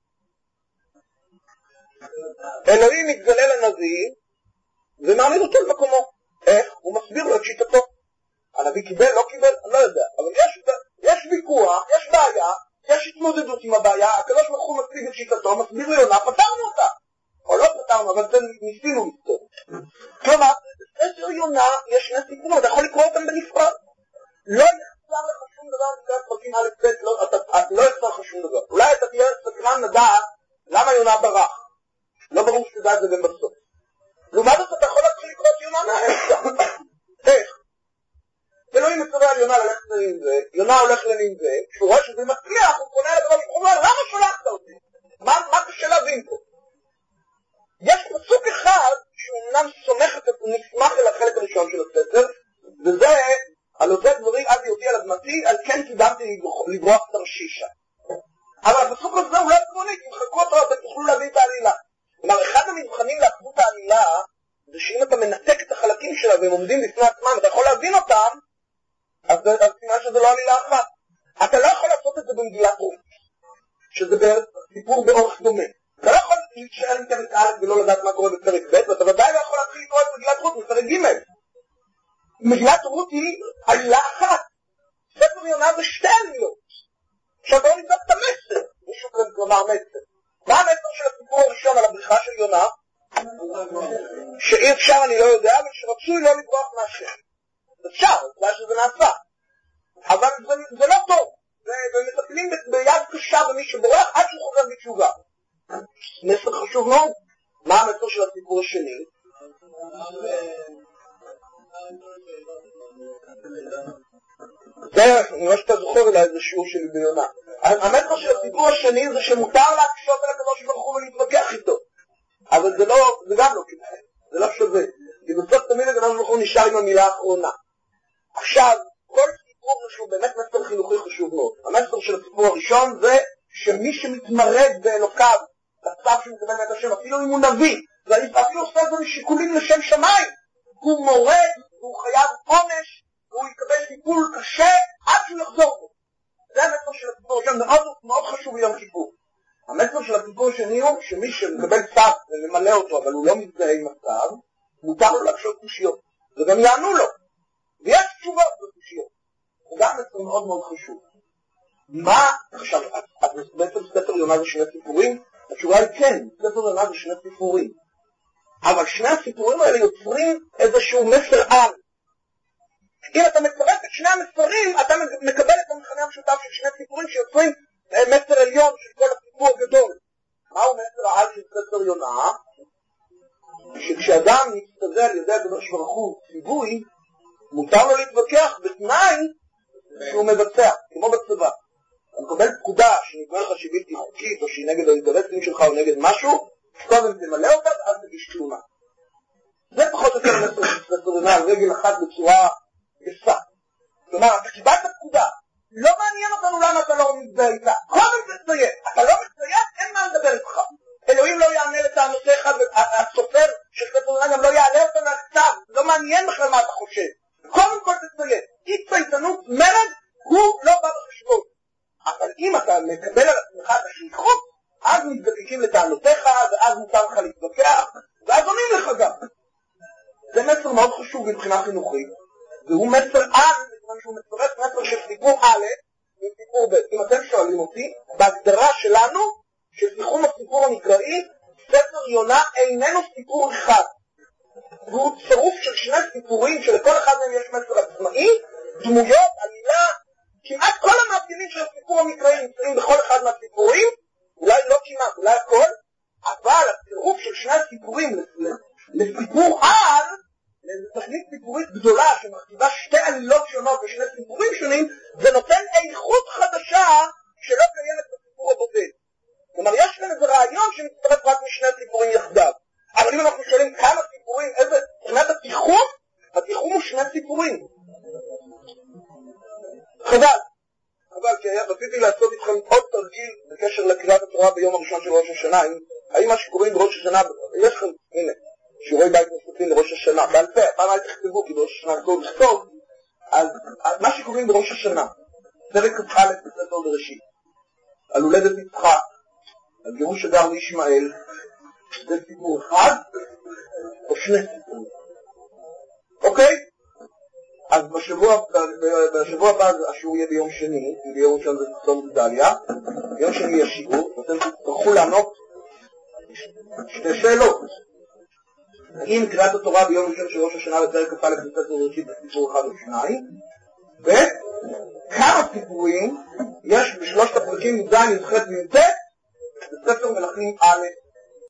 אלוהים מתגלה לנביא ומעמיד אותו למקומו. איך? הוא מסביר לו את שיטתו. הנביא קיבל, לא קיבל, אני לא יודע, אבל יש, יש ויכוח, יש בעיה, יש התמודדות עם הבעיה, הקדוש ברוך הוא מציג את שיטתו, מסביר ליונה, פתרנו אותה. או לא פתרנו, אבל זה ניסינו לפתור. כלומר, בספר יונה יש שני סיפורים, אתה יכול לקרוא אותם בנפרד. לא יחסר לך שום דבר, בגלל פרקים א' ב', לא, אתה, לא יחסר לך שום דבר. אולי אתה תהיה סקרן לדעת למה יונה ברח. לא ברור שתדע את זה גם בסוף. לעומת זאת אתה יכול להתחיל לקרוא את יונה מהאמצע. איך? אלוהים מצווה על יונה ללכת לנינווה, יונה הולך לנינווה, כשהוא רואה שזה מצליח, הוא פונה לדבר, הוא אומר, למה שלחת אותי? מה, מה קשה להבין פה? יש פסוק אחד שאומנם סומכת, נסמך אל החלק הראשון של הספר, וזה, על עושה דברי עד יהודי על אדמתי, על כן קידמתי לברוח תרשישה. אבל הפסוק הזה הוא לא עקרוני, תמחקו אותו, אתם תוכלו להבין את העלילה. כלומר, אחד המבחנים לאחדות העלילה, זה שאם אתה מנתק את החלקים שלה והם עומדים לפני עצמם, אתה יכול להבין אותם, אז סימן שזה לא עלילה אחת. אתה לא יכול לעשות את זה במגילת רות, שזה סיפור באורך דומה. אתה לא יכול להישאר עם פרק א' ולא לדעת מה קורה בפרק ב', ואתה ודאי לא יכול להתחיל לקרוא את מגילת רות בפרק ג'. מגילת רות היא עלילה אחת. ספר יונה זה שתי עלילות. עכשיו בואו נבדוק את המסר. מישהו כאן כלומר מסר. מה המסר של הסיפור הראשון על הבריחה של יונה? שאי אפשר, אני לא יודע, אבל שרצוי לא לברוח מהשם. אפשר, בגלל שזה נעשה. אבל זה, זה לא טוב. ומטפלים ביד קשה במי שבורח עד שהוא חוזר בתשובה. מסר חשוב מאוד. מה המסר של הסיפור השני? זה, נראה שאתה זוכר אליי איזה שיעור שלי ביונה. המסר של הסיפור השני זה שמותר להקשות על הקדוש ברוך הוא ולהתווכח איתו. אבל זה לא, זה גם לא כדאי. זה לא שווה. כי בסוף תמיד הקדוש ברוך הוא נשאר עם המילה האחרונה. עכשיו, כל סיפור שהוא באמת מסר חינוכי חשוב מאוד. המסר של הסיפור הראשון זה שמי שמתמרד באלוקיו, בצו שמקבל את השם, אפילו אם הוא נביא, ואפילו עושה את זה משיקולים לשם שמיים, הוא מורד, והוא חייב עונש, והוא יקבל טיפול קשה עד שהוא יחזור בו. זה המסר של הסיפור הראשון, מאוד, מאוד חשוב ביום כיפור. המסר של הסיפור השני הוא שמי שמקבל צו ולמלא אותו, אבל הוא לא מזדהה עם הצו, מותר לו להקשות קושיות, וגם יענו לו. ויש תשובות לקושיות. זה גם מסר מאוד מאוד חשוב. מה, עכשיו, בעצם ספר יונה זה שני סיפורים? התשובה היא כן, ספר יונה זה שני סיפורים. אבל שני הסיפורים האלה יוצרים איזשהו מסר על. אם אתה מצרף את שני המסרים, אתה מקבל את המכנה המשותף של שני סיפורים שיוצרים מסר עליון של כל הסיפור הגדול. מהו מסר העל של ספר יונה? שכשאדם מסתזה על ידי הקדוש ברוך הוא ציווי, מותר לו להתווכח בתנאי שהוא מבצע, כמו בצבא. אתה מקבל פקודה שנקרא לך שהיא בלתי חוקית, או שהיא נגד האינטרסים שלך או נגד משהו, קודם תמלא אותה ואז תגיש תלונה. זה פחות או יותר מסר של ספר יונה על רגל אחת בצורה גסה. כלומר, אתה קיבלת פקודה, לא מעניין אותנו למה אתה לא מזדהה איתה. קודם תציין. אתה לא מציין, אין מה לדבר איתך. אלוהים לא יענה לטענותיך, הסופר של ספר יונה גם לא יעלה אותה מהכתב. לא מעניין בכלל מה אתה חושב. קודם כל תציין. אי צייתנות מרד הוא לא בא בחשבון. אבל אם אתה מקבל על עצמך את השליחות, אז מתזקקים לטענותיך, ואז מותר לך להתווכח, ואז עונים לך גם. זה מסר מאוד חשוב מבחינה חינוכית, והוא מסר על, מכיוון שהוא מצטרף מסר של סיפור א' וסיפור ב'. אם אתם שואלים אותי, בהגדרה שלנו, שסיכום הסיפור המקראי, ספר יונה איננו סיפור אחד. והוא צירוף של שני סיפורים, שלכל אחד מהם יש מסר עצמאי, דמויות, עלילה, כמעט כל המאפיינים של הסיפור המקראי נמצאים בכל אחד מהסיפורים, אולי לא כמעט, אולי הכל, אבל הצירוף של שני הסיפורים לסיפור על, לתכנית סיפורית גדולה שמכתיבה שתי עלילות שונות ושני סיפורים שונים, זה נותן איכות חדשה שלא קיימת בסיפור הבודד. כלומר, יש כאן איזה רעיון שמצטרף רק משני סיפורים יחדיו. אבל אם אנחנו שואלים כמה סיפורים, איזה, מבחינת התיחום, התיחום הוא שני סיפורים. חבל. חבל, כי רציתי לעשות איתכם עוד תרגיל בקשר לקריאת התורה ביום הראשון של ראש השנה. האם מה שקוראים בראש השנה, יש לכם, הנה, שיעורי בית נוספים לראש השנה, בעל פה, פעם אל תכתבו, כי בראש השנה טוב לכתוב, אז מה שקוראים בראש השנה, פרק א' בספר בראשית, על הולדת יצחק, על גירוש הגר וישמעאל, זה סיפור אחד, או שני סיפורים. אוקיי? אז בשבוע, בשבוע הבא השיעור יהיה ביום שני, ביום ראשון זה צום דליה, ביום שני יהיה שיעור, ואתם תצטרכו לענות שתי שאלות. האם קריאת התורה ביום ראשון של ראש השנה בפרק כ"א בספר בראשית בסיפור אחד או שניים, וכמה סיפורים יש בשלושת הפרקים י"ז, י"ח וי"ט בספר מלכים א'